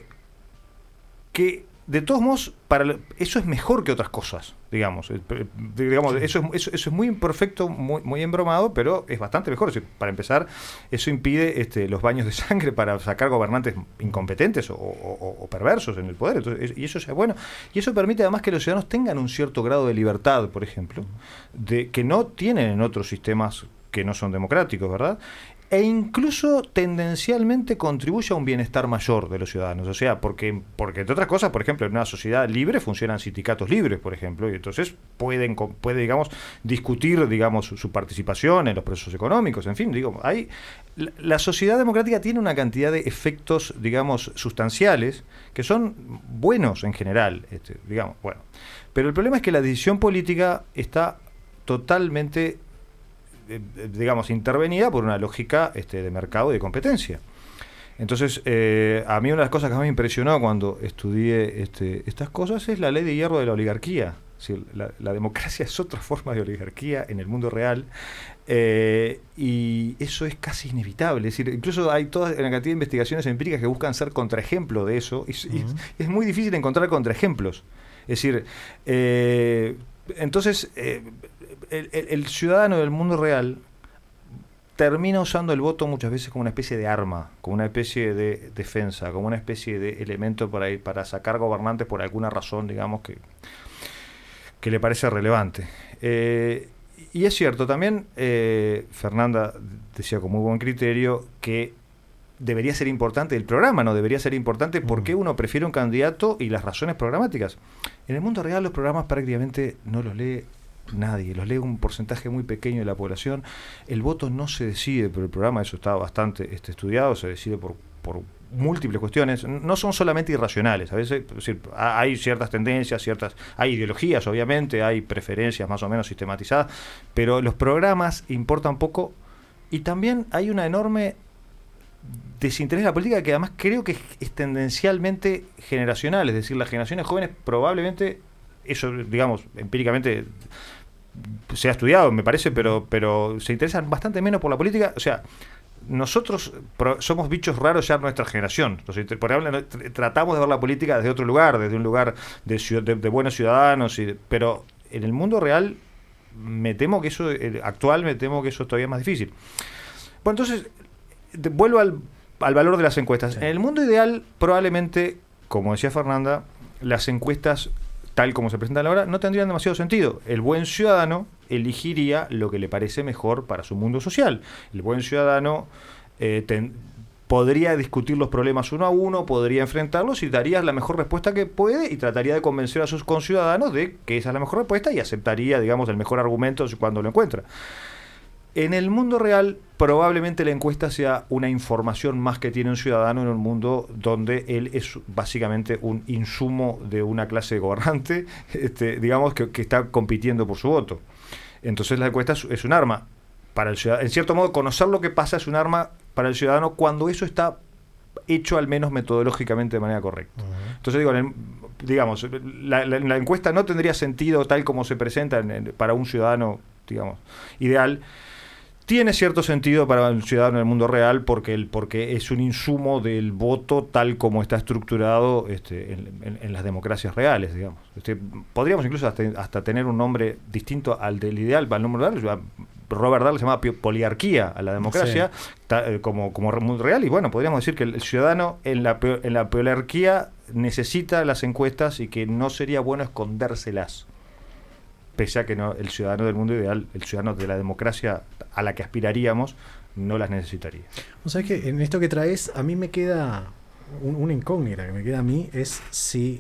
de todos modos, eso es mejor que otras cosas, digamos. Eso es muy imperfecto, muy embromado, pero es bastante mejor. Es decir, para empezar, eso impide los baños de sangre para sacar gobernantes incompetentes o perversos en el poder. Entonces, y eso es bueno. Y eso permite además que los ciudadanos tengan un cierto grado de libertad, por ejemplo, que no tienen en otros sistemas que no son democráticos, ¿verdad? E incluso tendencialmente contribuye a un bienestar mayor de los ciudadanos. O sea, porque entre otras cosas, por ejemplo, en una sociedad libre funcionan sindicatos libres, por ejemplo, y entonces puede, digamos, discutir, digamos, su participación en los procesos económicos. En fin, la sociedad democrática tiene una cantidad de efectos, digamos, sustanciales que son buenos en general, bueno. Pero el problema es que la decisión política está totalmente intervenida por una lógica de mercado y de competencia. Entonces, a mí una de las cosas que más me impresionó cuando estudié estas cosas es la ley de hierro de la oligarquía. Es decir, la democracia es otra forma de oligarquía en el mundo real, y eso es casi inevitable. Es decir, incluso hay toda una cantidad de investigaciones empíricas que buscan ser contraejemplo de eso, y es muy difícil encontrar contraejemplos. Es decir, entonces... El ciudadano del mundo real termina usando el voto muchas veces como una especie de arma, como una especie de defensa, como una especie de elemento para sacar gobernantes por alguna razón, digamos, que le parece relevante. Y es cierto, también Fernanda decía con muy buen criterio que debería ser importante el programa, no debería ser importante por qué uno prefiere un candidato y las razones programáticas. En el mundo real los programas prácticamente no los lee nadie, los lee un porcentaje muy pequeño de la población. El voto no se decide por el programa, eso está bastante estudiado, se decide por múltiples cuestiones, no son solamente irracionales. A veces, es decir, hay ciertas tendencias, hay ideologías, obviamente, hay preferencias más o menos sistematizadas, pero los programas importan poco y también hay una enorme desinterés en la política que además creo que es tendencialmente generacional, es decir, las generaciones jóvenes probablemente, eso digamos, empíricamente se ha estudiado, me parece, pero se interesan bastante menos por la política. O sea, nosotros somos bichos raros ya en nuestra generación. Por ejemplo, tratamos de ver la política desde otro lugar, desde un lugar de buenos ciudadanos, pero en el mundo real me temo que eso es todavía más difícil. Bueno, entonces vuelvo al valor de las encuestas. Sí. En el mundo ideal, probablemente, como decía Fernanda, las encuestas tal como se presentan ahora no tendrían demasiado sentido. El buen ciudadano elegiría lo que le parece mejor para su mundo social. El buen ciudadano podría discutir los problemas uno a uno, podría enfrentarlos y daría la mejor respuesta que puede y trataría de convencer a sus conciudadanos de que esa es la mejor respuesta y aceptaría, digamos, el mejor argumento cuando lo encuentra. En el mundo real, probablemente la encuesta sea una información más que tiene un ciudadano en un mundo donde él es básicamente un insumo de una clase gobernante, digamos, que está compitiendo por su voto. Entonces la encuesta es un arma para el ciudadano. En cierto modo, conocer lo que pasa es un arma para el ciudadano cuando eso está hecho al menos metodológicamente de manera correcta. Entonces digamos, la encuesta no tendría sentido tal como se presenta para un ciudadano, digamos, ideal. Tiene cierto sentido para un ciudadano en el mundo real porque es un insumo del voto tal como está estructurado en las democracias reales, digamos. Podríamos incluso hasta tener un nombre distinto al del ideal, para el nombre real. Robert Dahl le llamaba poliarquía a la democracia, sí, como mundo real, y bueno, podríamos decir que el ciudadano en la poliarquía necesita las encuestas y que no sería bueno escondérselas. Pese a que no, el ciudadano del mundo ideal, el ciudadano de la democracia a la que aspiraríamos, no las necesitaría. O sea, que en esto que traes, a mí me queda una incógnita que me queda a mí, es si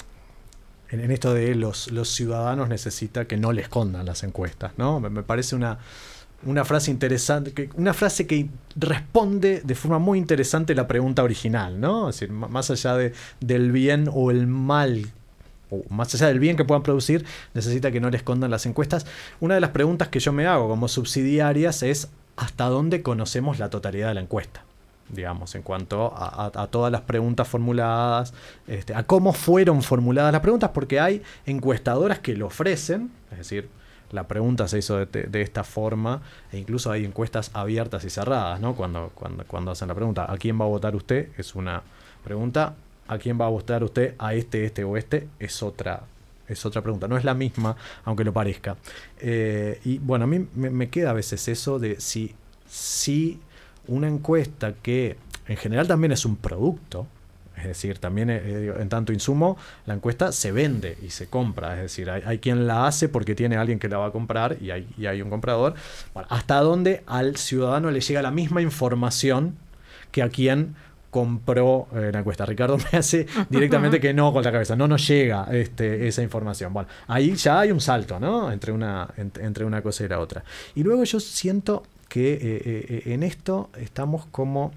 en esto de los ciudadanos necesita que no le escondan las encuestas, ¿no? Me parece una frase interesante, una frase que responde de forma muy interesante la pregunta original, ¿no? Es decir, más allá del bien o el mal, o más allá del bien que puedan producir, necesita que no le escondan las encuestas. Una de las preguntas que yo me hago como subsidiarias es ¿hasta dónde conocemos la totalidad de la encuesta? Digamos, en cuanto a todas las preguntas formuladas, a cómo fueron formuladas las preguntas, porque hay encuestadoras que lo ofrecen, es decir, la pregunta se hizo de esta forma, e incluso hay encuestas abiertas y cerradas, ¿no? Cuando hacen la pregunta, ¿a quién va a votar usted? Es una pregunta. ¿A quién va a votar usted? ¿A este o este? Es otra pregunta. No es la misma, aunque lo parezca. Y bueno, a mí me queda a veces eso de si una encuesta que en general también es un producto, es decir, también en tanto insumo, la encuesta se vende y se compra. Es decir, hay quien la hace porque tiene alguien que la va a comprar y hay un comprador. Bueno, ¿hasta dónde al ciudadano le llega la misma información que a quien compró la encuesta? Ricardo me hace directamente que no con la cabeza, no nos llega esa información. Bueno, ahí ya hay un salto, ¿no? entre una cosa y la otra. Y luego yo siento que en esto estamos como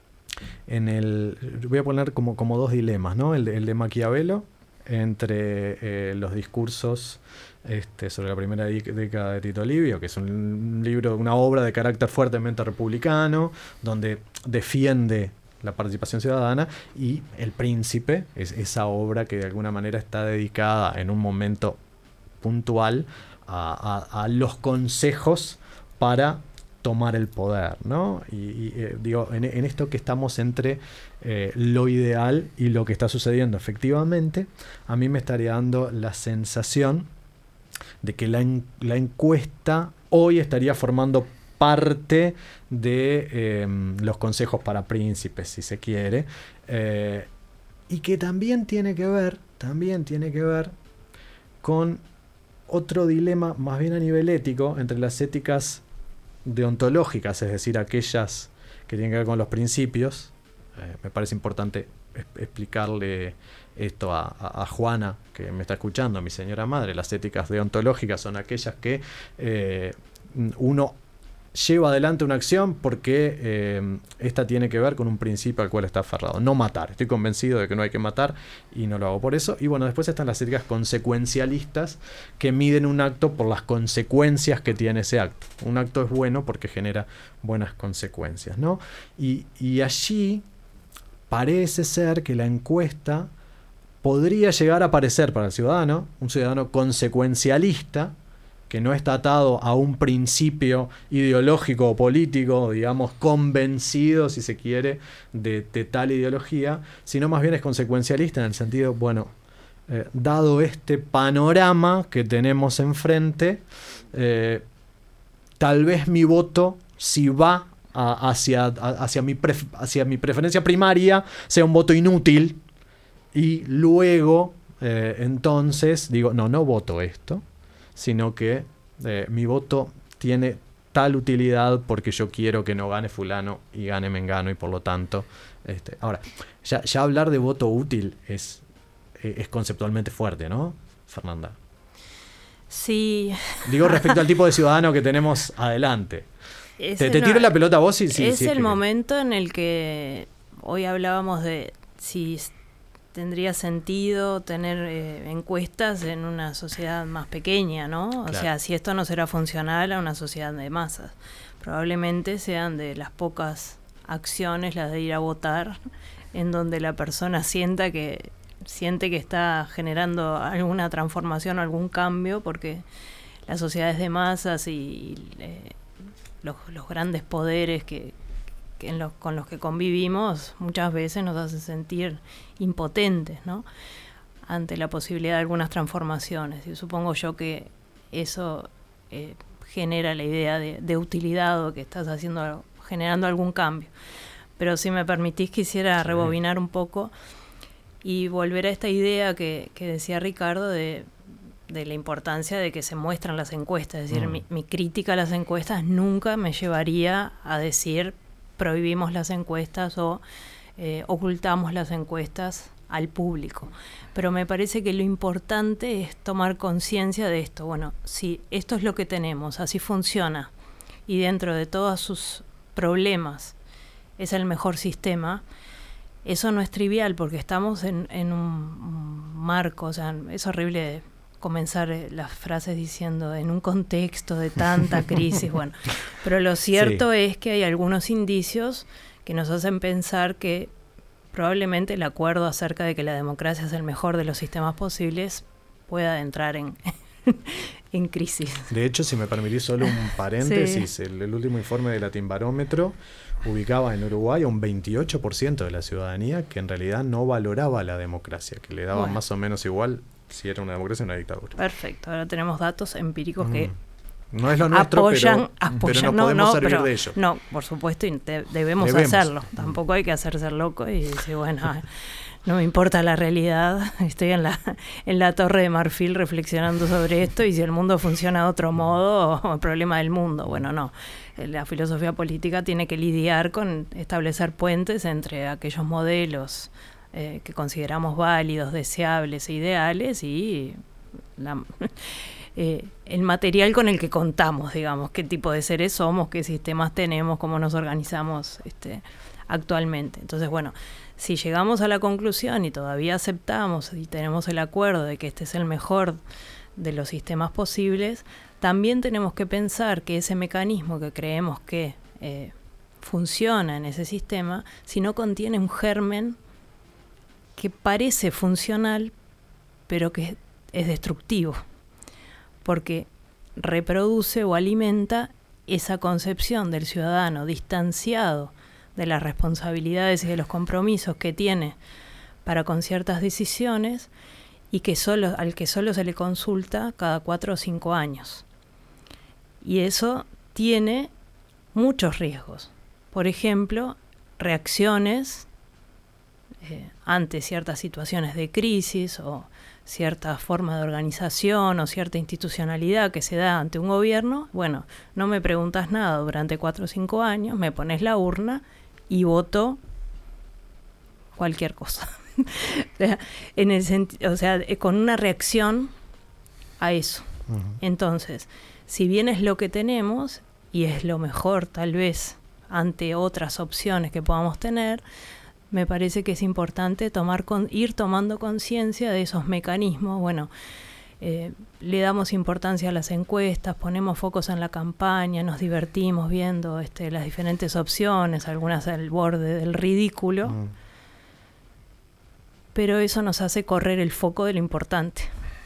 voy a poner como dos dilemas, ¿no? El de Maquiavelo entre los discursos sobre la primera década de Tito Livio, que es un libro, una obra de carácter fuertemente republicano, donde defiende la participación ciudadana, y El Príncipe es esa obra que de alguna manera está dedicada en un momento puntual a los consejos para tomar el poder, ¿no? Y digo, en esto que estamos entre lo ideal y lo que está sucediendo efectivamente, a mí me estaría dando la sensación de que la encuesta hoy estaría formando parte de los consejos para príncipes, si se quiere, y que también tiene que ver con otro dilema más bien a nivel ético entre las éticas deontológicas, es decir, aquellas que tienen que ver con los principios. Me parece importante explicarle esto a Juana, que me está escuchando, a mi señora madre. Las éticas deontológicas son aquellas que uno lleva adelante una acción porque esta tiene que ver con un principio al cual está aferrado. No matar. Estoy convencido de que no hay que matar y no lo hago por eso. Y bueno, después están las éticas consecuencialistas que miden un acto por las consecuencias que tiene ese acto. Un acto es bueno porque genera buenas consecuencias, ¿no? Y allí parece ser que la encuesta podría llegar a parecer para el ciudadano, un ciudadano consecuencialista, que no está atado a un principio ideológico o político, digamos, convencido, si se quiere, de tal ideología, sino más bien es consecuencialista en el sentido, bueno, dado este panorama que tenemos enfrente, tal vez mi voto, si va hacia mi preferencia primaria, sea un voto inútil, y luego, entonces, digo, no voto esto, sino que mi voto tiene tal utilidad porque yo quiero que no gane fulano y gane mengano, y por lo tanto... Ahora, ya hablar de voto útil es conceptualmente fuerte, ¿no, Fernanda? Sí. Digo, respecto al tipo de ciudadano que tenemos adelante. Te tiro la pelota a vos. Es el momento en el que hoy hablábamos de si tendría sentido tener encuestas en una sociedad más pequeña, ¿no? O sea, si esto no será funcional a una sociedad de masas. Probablemente sean de las pocas acciones las de ir a votar, en donde la persona siente que está generando alguna transformación, algún cambio, porque las sociedades de masas y los grandes poderes con los que convivimos muchas veces nos hacen sentir impotentes, ¿no?, ante la posibilidad de algunas transformaciones. Y supongo yo que eso genera la idea de utilidad, o que estás generando algún cambio. Pero si me permitís, quisiera rebobinar un poco y volver a esta idea que decía Ricardo de la importancia de que se muestran las encuestas. Es decir, mi crítica a las encuestas nunca me llevaría a decir prohibimos las encuestas o ocultamos las encuestas al público. Pero me parece que lo importante es tomar conciencia de esto. Bueno, si esto es lo que tenemos, así funciona, y dentro de todos sus problemas es el mejor sistema, eso no es trivial, porque estamos en un marco. O sea, es horrible comenzar las frases diciendo en un contexto de tanta crisis. Bueno, pero lo cierto es que hay algunos indicios que nos hacen pensar que probablemente el acuerdo acerca de que la democracia es el mejor de los sistemas posibles pueda entrar en crisis. De hecho, si me permitís solo un paréntesis, el último informe de Latinbarómetro ubicaba en Uruguay a un 28% de la ciudadanía que en realidad no valoraba la democracia, que le daba más o menos igual si era una democracia o una dictadura. Perfecto, ahora tenemos datos empíricos que no es lo nuestro, pero no podemos servir de ello. No, por supuesto, debemos hacerlo. Tampoco hay que hacerse loco y decir, bueno, no me importa la realidad, estoy en la Torre de Marfil reflexionando sobre esto, y si el mundo funciona de otro modo, el problema del mundo. Bueno, no. La filosofía política tiene que lidiar con establecer puentes entre aquellos modelos que consideramos válidos, deseables e ideales, y el material con el que contamos, digamos, qué tipo de seres somos, qué sistemas tenemos, cómo nos organizamos actualmente. Entonces, bueno, si llegamos a la conclusión y todavía aceptamos y tenemos el acuerdo de que este es el mejor de los sistemas posibles, también tenemos que pensar que ese mecanismo que creemos que funciona en ese sistema, si no contiene un germen que parece funcional, pero que es destructivo, porque reproduce o alimenta esa concepción del ciudadano distanciado de las responsabilidades y de los compromisos que tiene para con ciertas decisiones, y al que solo se le consulta cada 4 o 5 años. Y eso tiene muchos riesgos. Por ejemplo, reacciones ante ciertas situaciones de crisis, o cierta forma de organización o cierta institucionalidad que se da ante un gobierno. Bueno, no me preguntas nada durante 4 o 5 años, me pones la urna y voto cualquier cosa. Con una reacción a eso. Entonces, si bien es lo que tenemos y es lo mejor tal vez ante otras opciones que podamos tener, me parece que es importante ir tomando conciencia de esos mecanismos. Bueno, le damos importancia a las encuestas, ponemos focos en la campaña, nos divertimos viendo las diferentes opciones, algunas al borde del ridículo, pero eso nos hace correr el foco de lo importante,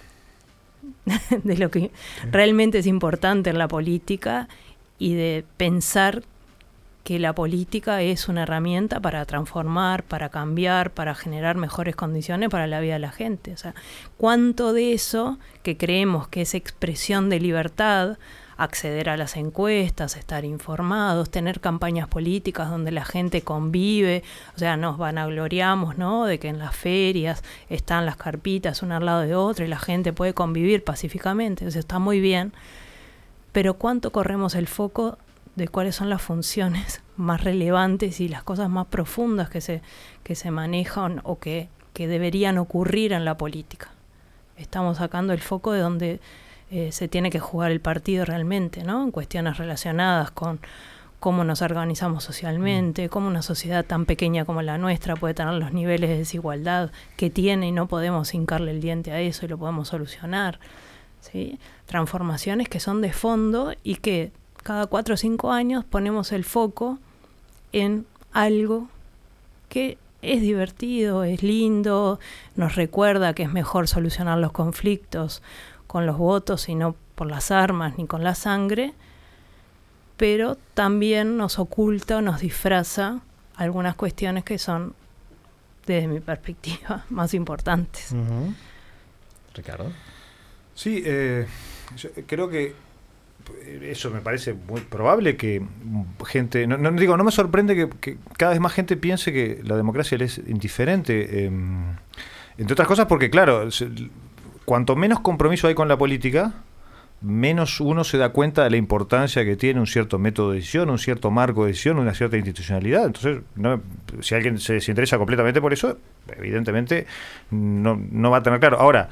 de lo que realmente es importante en la política, y de pensar que la política es una herramienta para transformar, para cambiar, para generar mejores condiciones para la vida de la gente. O sea, ¿cuánto de eso que creemos que es expresión de libertad, acceder a las encuestas, estar informados, tener campañas políticas donde la gente convive? O sea, nos vanagloriamos, ¿no?, de que en las ferias están las carpitas una al lado de otra y la gente puede convivir pacíficamente. O sea, está muy bien, pero ¿cuánto corremos el foco de cuáles son las funciones más relevantes y las cosas más profundas que se manejan o que deberían ocurrir en la política? Estamos sacando el foco de donde se tiene que jugar el partido realmente, ¿no? En cuestiones relacionadas con cómo nos organizamos socialmente, cómo una sociedad tan pequeña como la nuestra puede tener los niveles de desigualdad que tiene y no podemos hincarle el diente a eso y lo podemos solucionar, ¿sí? Transformaciones que son de fondo y que cada 4 o 5 años ponemos el foco en algo que es divertido, es lindo, nos recuerda que es mejor solucionar los conflictos con los votos y no por las armas ni con la sangre, pero también nos oculta, nos disfraza algunas cuestiones que son, desde mi perspectiva, más importantes. Ricardo. Sí, yo creo que eso me parece muy probable que gente, no me sorprende que cada vez más gente piense que la democracia le es indiferente, entre otras cosas porque, claro, cuanto menos compromiso hay con la política, menos uno se da cuenta de la importancia que tiene un cierto método de decisión, un cierto marco de decisión, una cierta institucionalidad. Entonces, si alguien se interesa completamente por eso, evidentemente no va a tener claro. Ahora,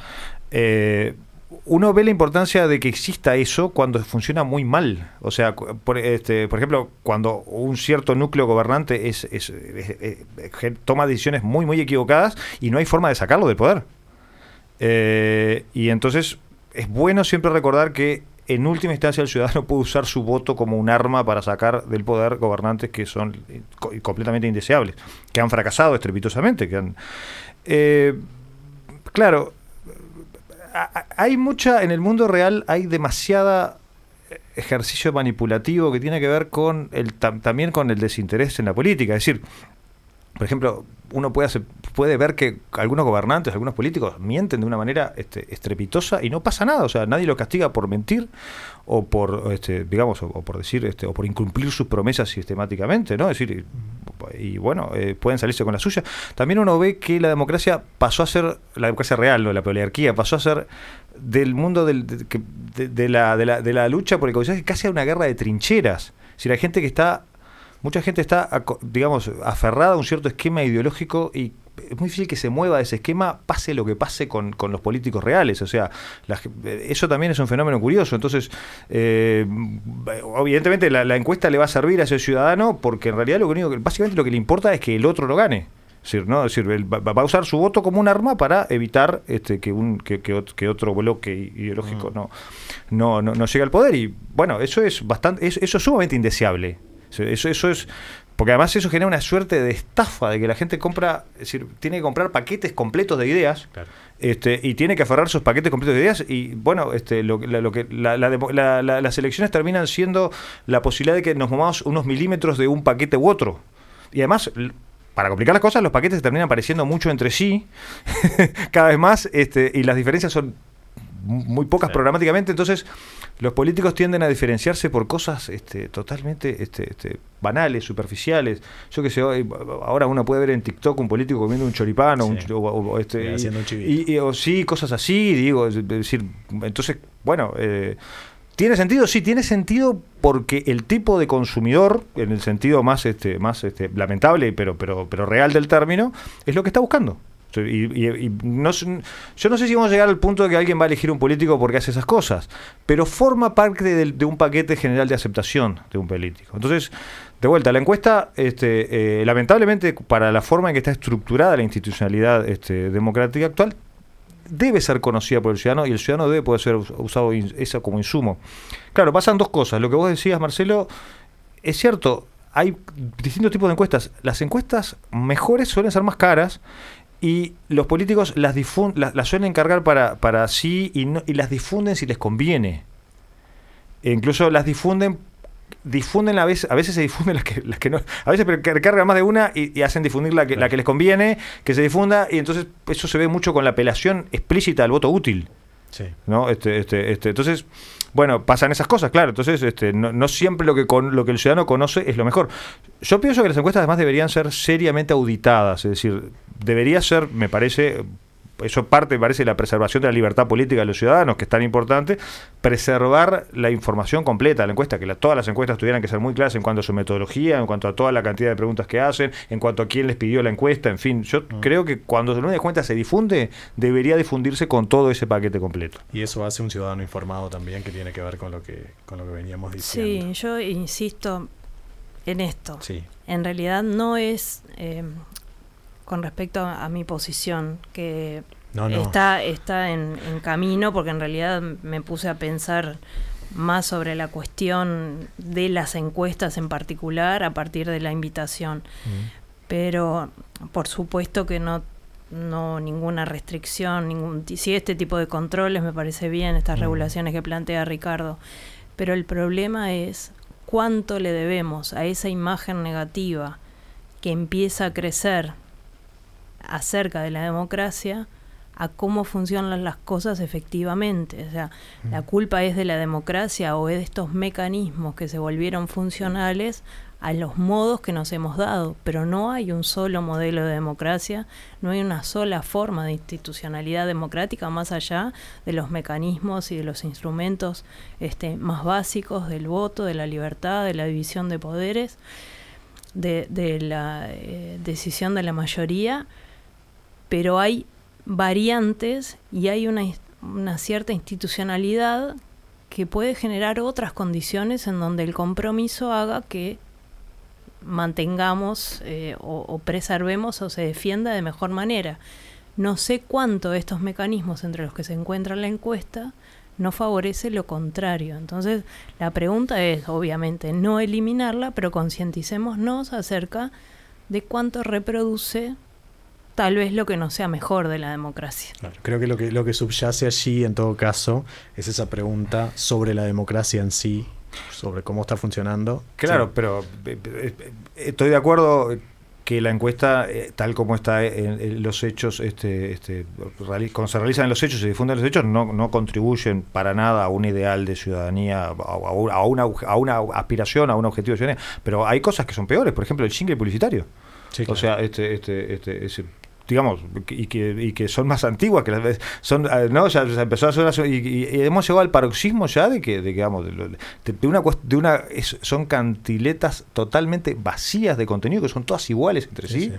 uno ve la importancia de que exista eso cuando funciona muy mal. O sea, por ejemplo, cuando un cierto núcleo gobernante toma decisiones muy, muy equivocadas y no hay forma de sacarlo del poder. Y entonces es bueno siempre recordar que en última instancia el ciudadano puede usar su voto como un arma para sacar del poder gobernantes que son completamente indeseables, que han fracasado estrepitosamente, claro, hay mucha, en el mundo real hay demasiada ejercicio manipulativo que tiene que ver con también con el desinterés en la política. Es decir, por ejemplo, uno puede ver que algunos gobernantes, algunos políticos mienten de una manera estrepitosa y no pasa nada. O sea, nadie lo castiga por mentir o por o por decir o por incumplir sus promesas sistemáticamente, ¿no? Es decir, y bueno, pueden salirse con la suya. También uno ve que la democracia pasó a ser, la democracia real, no la oligarquía, pasó a ser del mundo de la lucha por el consenso casi a una guerra de trincheras. Si la gente mucha gente está, digamos, aferrada a un cierto esquema ideológico y es muy difícil que se mueva de ese esquema, pase lo que pase con los políticos reales. O sea, eso también es un fenómeno curioso. Entonces, evidentemente la encuesta le va a servir a ese ciudadano porque en realidad básicamente lo que le importa es que el otro lo gane. Es decir, él va a usar su voto como un arma para evitar que otro bloque ideológico no llegue al poder. Y bueno, eso es sumamente indeseable. Eso es porque además eso genera una suerte de estafa de que la gente tiene que comprar paquetes completos de ideas, claro, y tiene que aferrar sus paquetes completos de ideas y bueno, las elecciones terminan siendo la posibilidad de que nos movamos unos milímetros de un paquete u otro. Y además, para complicar las cosas, los paquetes se terminan pareciendo mucho entre sí cada vez más, y las diferencias son muy pocas, sí, programáticamente. Entonces los políticos tienden a diferenciarse por cosas totalmente banales, superficiales. Yo que sé, ahora uno puede ver en TikTok un político comiendo un choripán, sí, haciendo un chivito, o sí, cosas así, digo, es decir, entonces, bueno, ¿tiene sentido? Sí, tiene sentido porque el tipo de consumidor, en el sentido más lamentable, pero real del término, es lo que está buscando. Y no, yo no sé si vamos a llegar al punto de que alguien va a elegir un político porque hace esas cosas, pero forma parte de un paquete general de aceptación de un político. Entonces, de vuelta, la encuesta, lamentablemente, para la forma en que está estructurada la institucionalidad democrática actual, debe ser conocida por el ciudadano y el ciudadano debe poder ser usado eso como insumo. Claro, pasan dos cosas. Lo que vos decías, Marcelo, es cierto, hay distintos tipos de encuestas. Las encuestas mejores suelen ser más caras y los políticos las suelen cargar para sí y las difunden si les conviene. E incluso las difunden a veces se difunden las que no, a veces cargan más de una y hacen difundir la que les conviene que se difunda, y entonces eso se ve mucho con la apelación explícita al voto útil. Sí. ¿No? Entonces, bueno, pasan esas cosas, claro. Entonces, no siempre lo que el ciudadano conoce es lo mejor. Yo pienso que las encuestas además deberían ser seriamente auditadas, es decir, debería ser, me parece, eso parte, me parece, de la preservación de la libertad política de los ciudadanos, que es tan importante, preservar la información completa de la encuesta, que todas las encuestas tuvieran que ser muy claras en cuanto a su metodología, en cuanto a toda la cantidad de preguntas que hacen, en cuanto a quién les pidió la encuesta, en fin. Yo creo que cuando una encuesta se difunde, debería difundirse con todo ese paquete completo. Y eso hace un ciudadano informado también, que tiene que ver con lo que veníamos diciendo. Sí, yo insisto en esto. Sí. En realidad no es... con respecto a mi posición, que está en camino, porque en realidad me puse a pensar más sobre la cuestión de las encuestas en particular a partir de la invitación. Pero por supuesto que no ninguna restricción, sí, este tipo de controles me parece bien, estas regulaciones que plantea Ricardo, pero el problema es cuánto le debemos a esa imagen negativa que empieza a crecer acerca de la democracia a cómo funcionan las cosas efectivamente. O sea, la culpa es de la democracia o es de estos mecanismos que se volvieron funcionales a los modos que nos hemos dado, pero no hay un solo modelo de democracia, no hay una sola forma de institucionalidad democrática más allá de los mecanismos y de los instrumentos más básicos del voto, de la libertad, de la división de poderes, de la decisión de la mayoría, pero hay variantes y hay una cierta institucionalidad que puede generar otras condiciones en donde el compromiso haga que mantengamos o preservemos o se defienda de mejor manera. No sé cuánto estos mecanismos entre los que se encuentra la encuesta no favorece lo contrario. Entonces, la pregunta es, obviamente, no eliminarla, pero concienticémonos acerca de cuánto reproduce tal vez lo que no sea mejor de la democracia. Claro, creo que lo que subyace allí, en todo caso, es esa pregunta sobre la democracia en sí, sobre cómo está funcionando. Claro, sí. Pero estoy de acuerdo que la encuesta, tal como está en los hechos, cuando se realizan los hechos, se difunden los hechos, no contribuyen para nada a un ideal de ciudadanía, a una aspiración, a un objetivo de ciudadanía. Pero hay cosas que son peores, por ejemplo, el jingle publicitario. Sí, claro. O sea, digamos, y que son más antiguas, que las veces son, ¿no? Ya se empezó a hacer y hemos llegado al paroxismo ya de que digamos, son cantiletas totalmente vacías de contenido, que son todas iguales entre sí.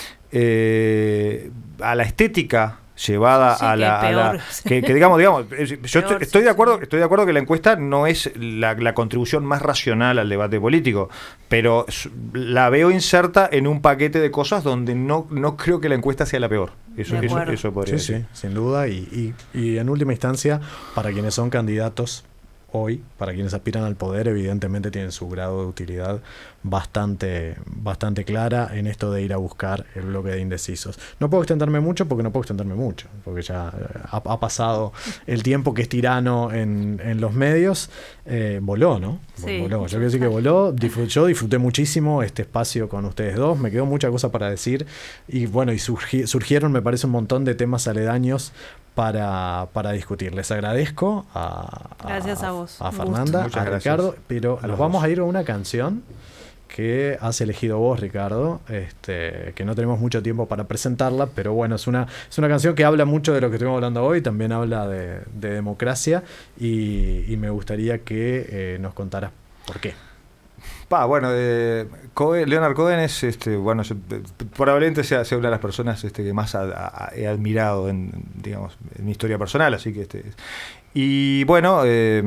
A la estética llevada que digamos yo estoy de acuerdo que la encuesta no es la contribución más racional al debate político, pero la veo inserta en un paquete de cosas donde no creo que la encuesta sea la peor. Eso podría decir. Sí, sin duda, y en última instancia, para quienes son candidatos hoy, para quienes aspiran al poder, evidentemente tienen su grado de utilidad bastante clara en esto de ir a buscar el bloque de indecisos. No puedo extenderme mucho, porque ya ha pasado el tiempo que es tirano en los medios. Voló, ¿no? Sí. Voló. Yo quiero decir que voló. Yo disfruté muchísimo este espacio con ustedes dos. Me quedó mucha cosa para decir. Y bueno, y surgieron, me parece, un montón de temas aledaños para discutir. Les agradezco gracias a vos. A Fernanda, a Ricardo, pero nos vamos a ir a una canción que has elegido vos, Ricardo, que no tenemos mucho tiempo para presentarla, pero bueno, es una canción que habla mucho de lo que estuvimos hablando hoy, también habla de democracia, y me gustaría que nos contaras por qué. Leonard Cohen es, probablemente sea una de las personas que más he admirado en mi historia personal, así que y bueno,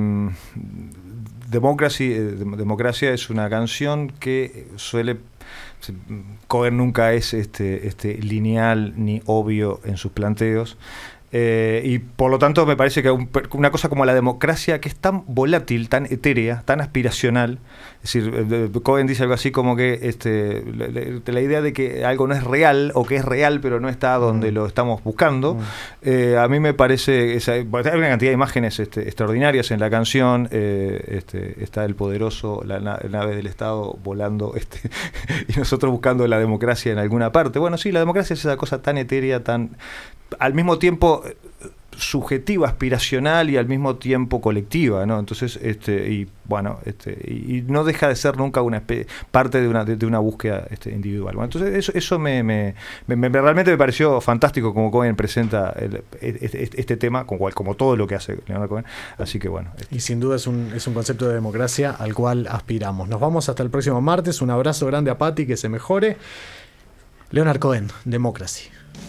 Democracia es una canción que Cohen nunca es lineal ni obvio en sus planteos. Y por lo tanto me parece que una cosa como la democracia, que es tan volátil, tan etérea, tan aspiracional, es decir, Cohen dice algo así como que la idea de que algo no es real, o que es real pero no está donde lo estamos buscando, a mí me parece, hay una cantidad de imágenes extraordinarias en la canción. Está el poderoso, la nave del Estado volando, y nosotros buscando la democracia en alguna parte. Bueno, sí, la democracia es esa cosa tan etérea, tan al mismo tiempo subjetiva, aspiracional, y al mismo tiempo colectiva, ¿no? Entonces, y no deja de ser nunca parte de una búsqueda individual. Bueno, entonces eso realmente me pareció fantástico como Cohen presenta este tema, como todo lo que hace Leonard Cohen. Así que bueno. Y sin duda es un concepto de democracia al cual aspiramos. Nos vamos hasta el próximo martes. Un abrazo grande a Patti, que se mejore. Leonard Cohen, Democracy.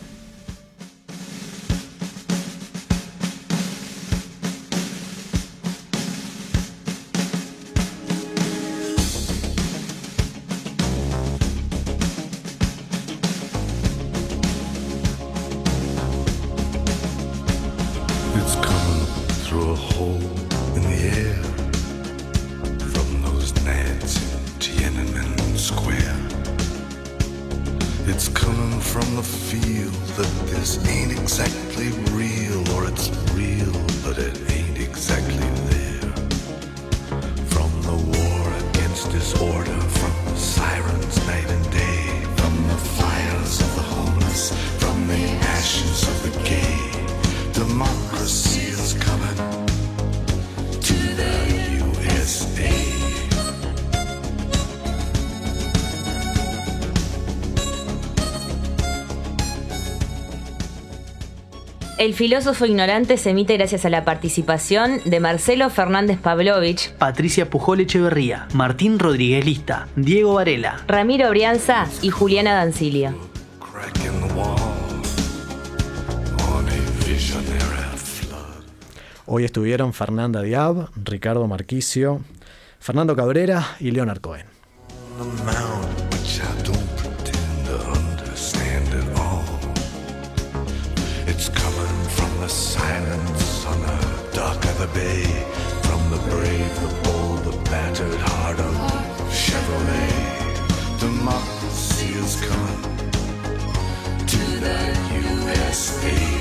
El filósofo ignorante se emite gracias a la participación de Marcelo Fernández Pavlovich, Patricia Pujol Echeverría, Martín Rodríguez Lista, Diego Varela, Ramiro Brianza y Juliana Dancilio. Hoy estuvieron Fernanda Diab, Ricardo Marquicio, Fernando Cabrera y Leonard Cohen. The silence on the dock of the bay, from the brave, the bold, the battered heart of Chevrolet. Democracy is coming to the USA.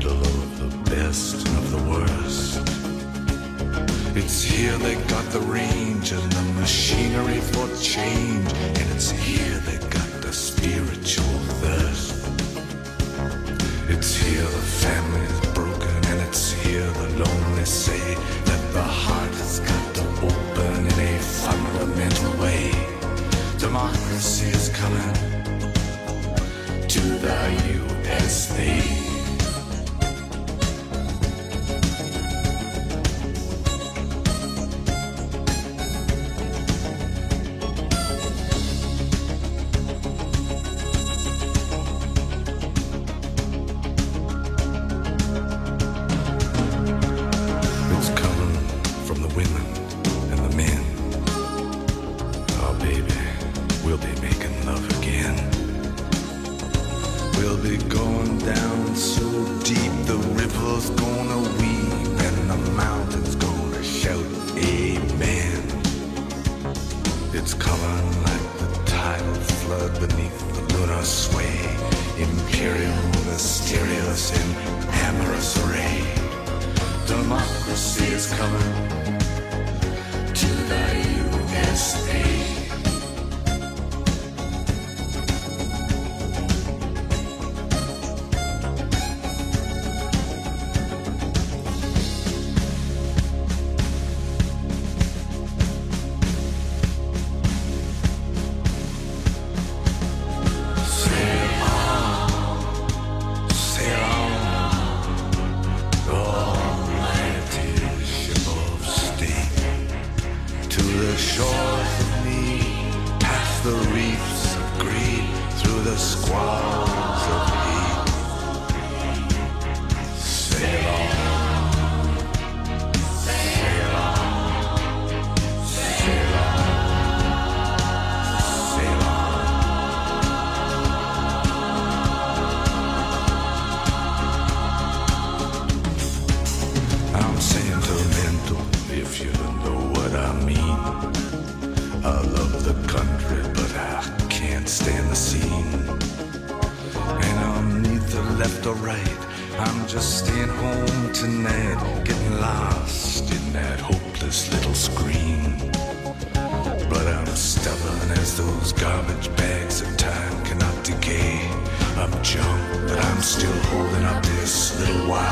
middle of the best of the worst. It's here they got the range and the machinery for change, and it's here they got the spiritual thirst. It's here the family's broken, and it's here the lonely say that the heart has got to open in a fundamental way. Democracy is coming to the USA.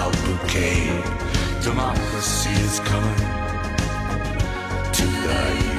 Democracy is coming to the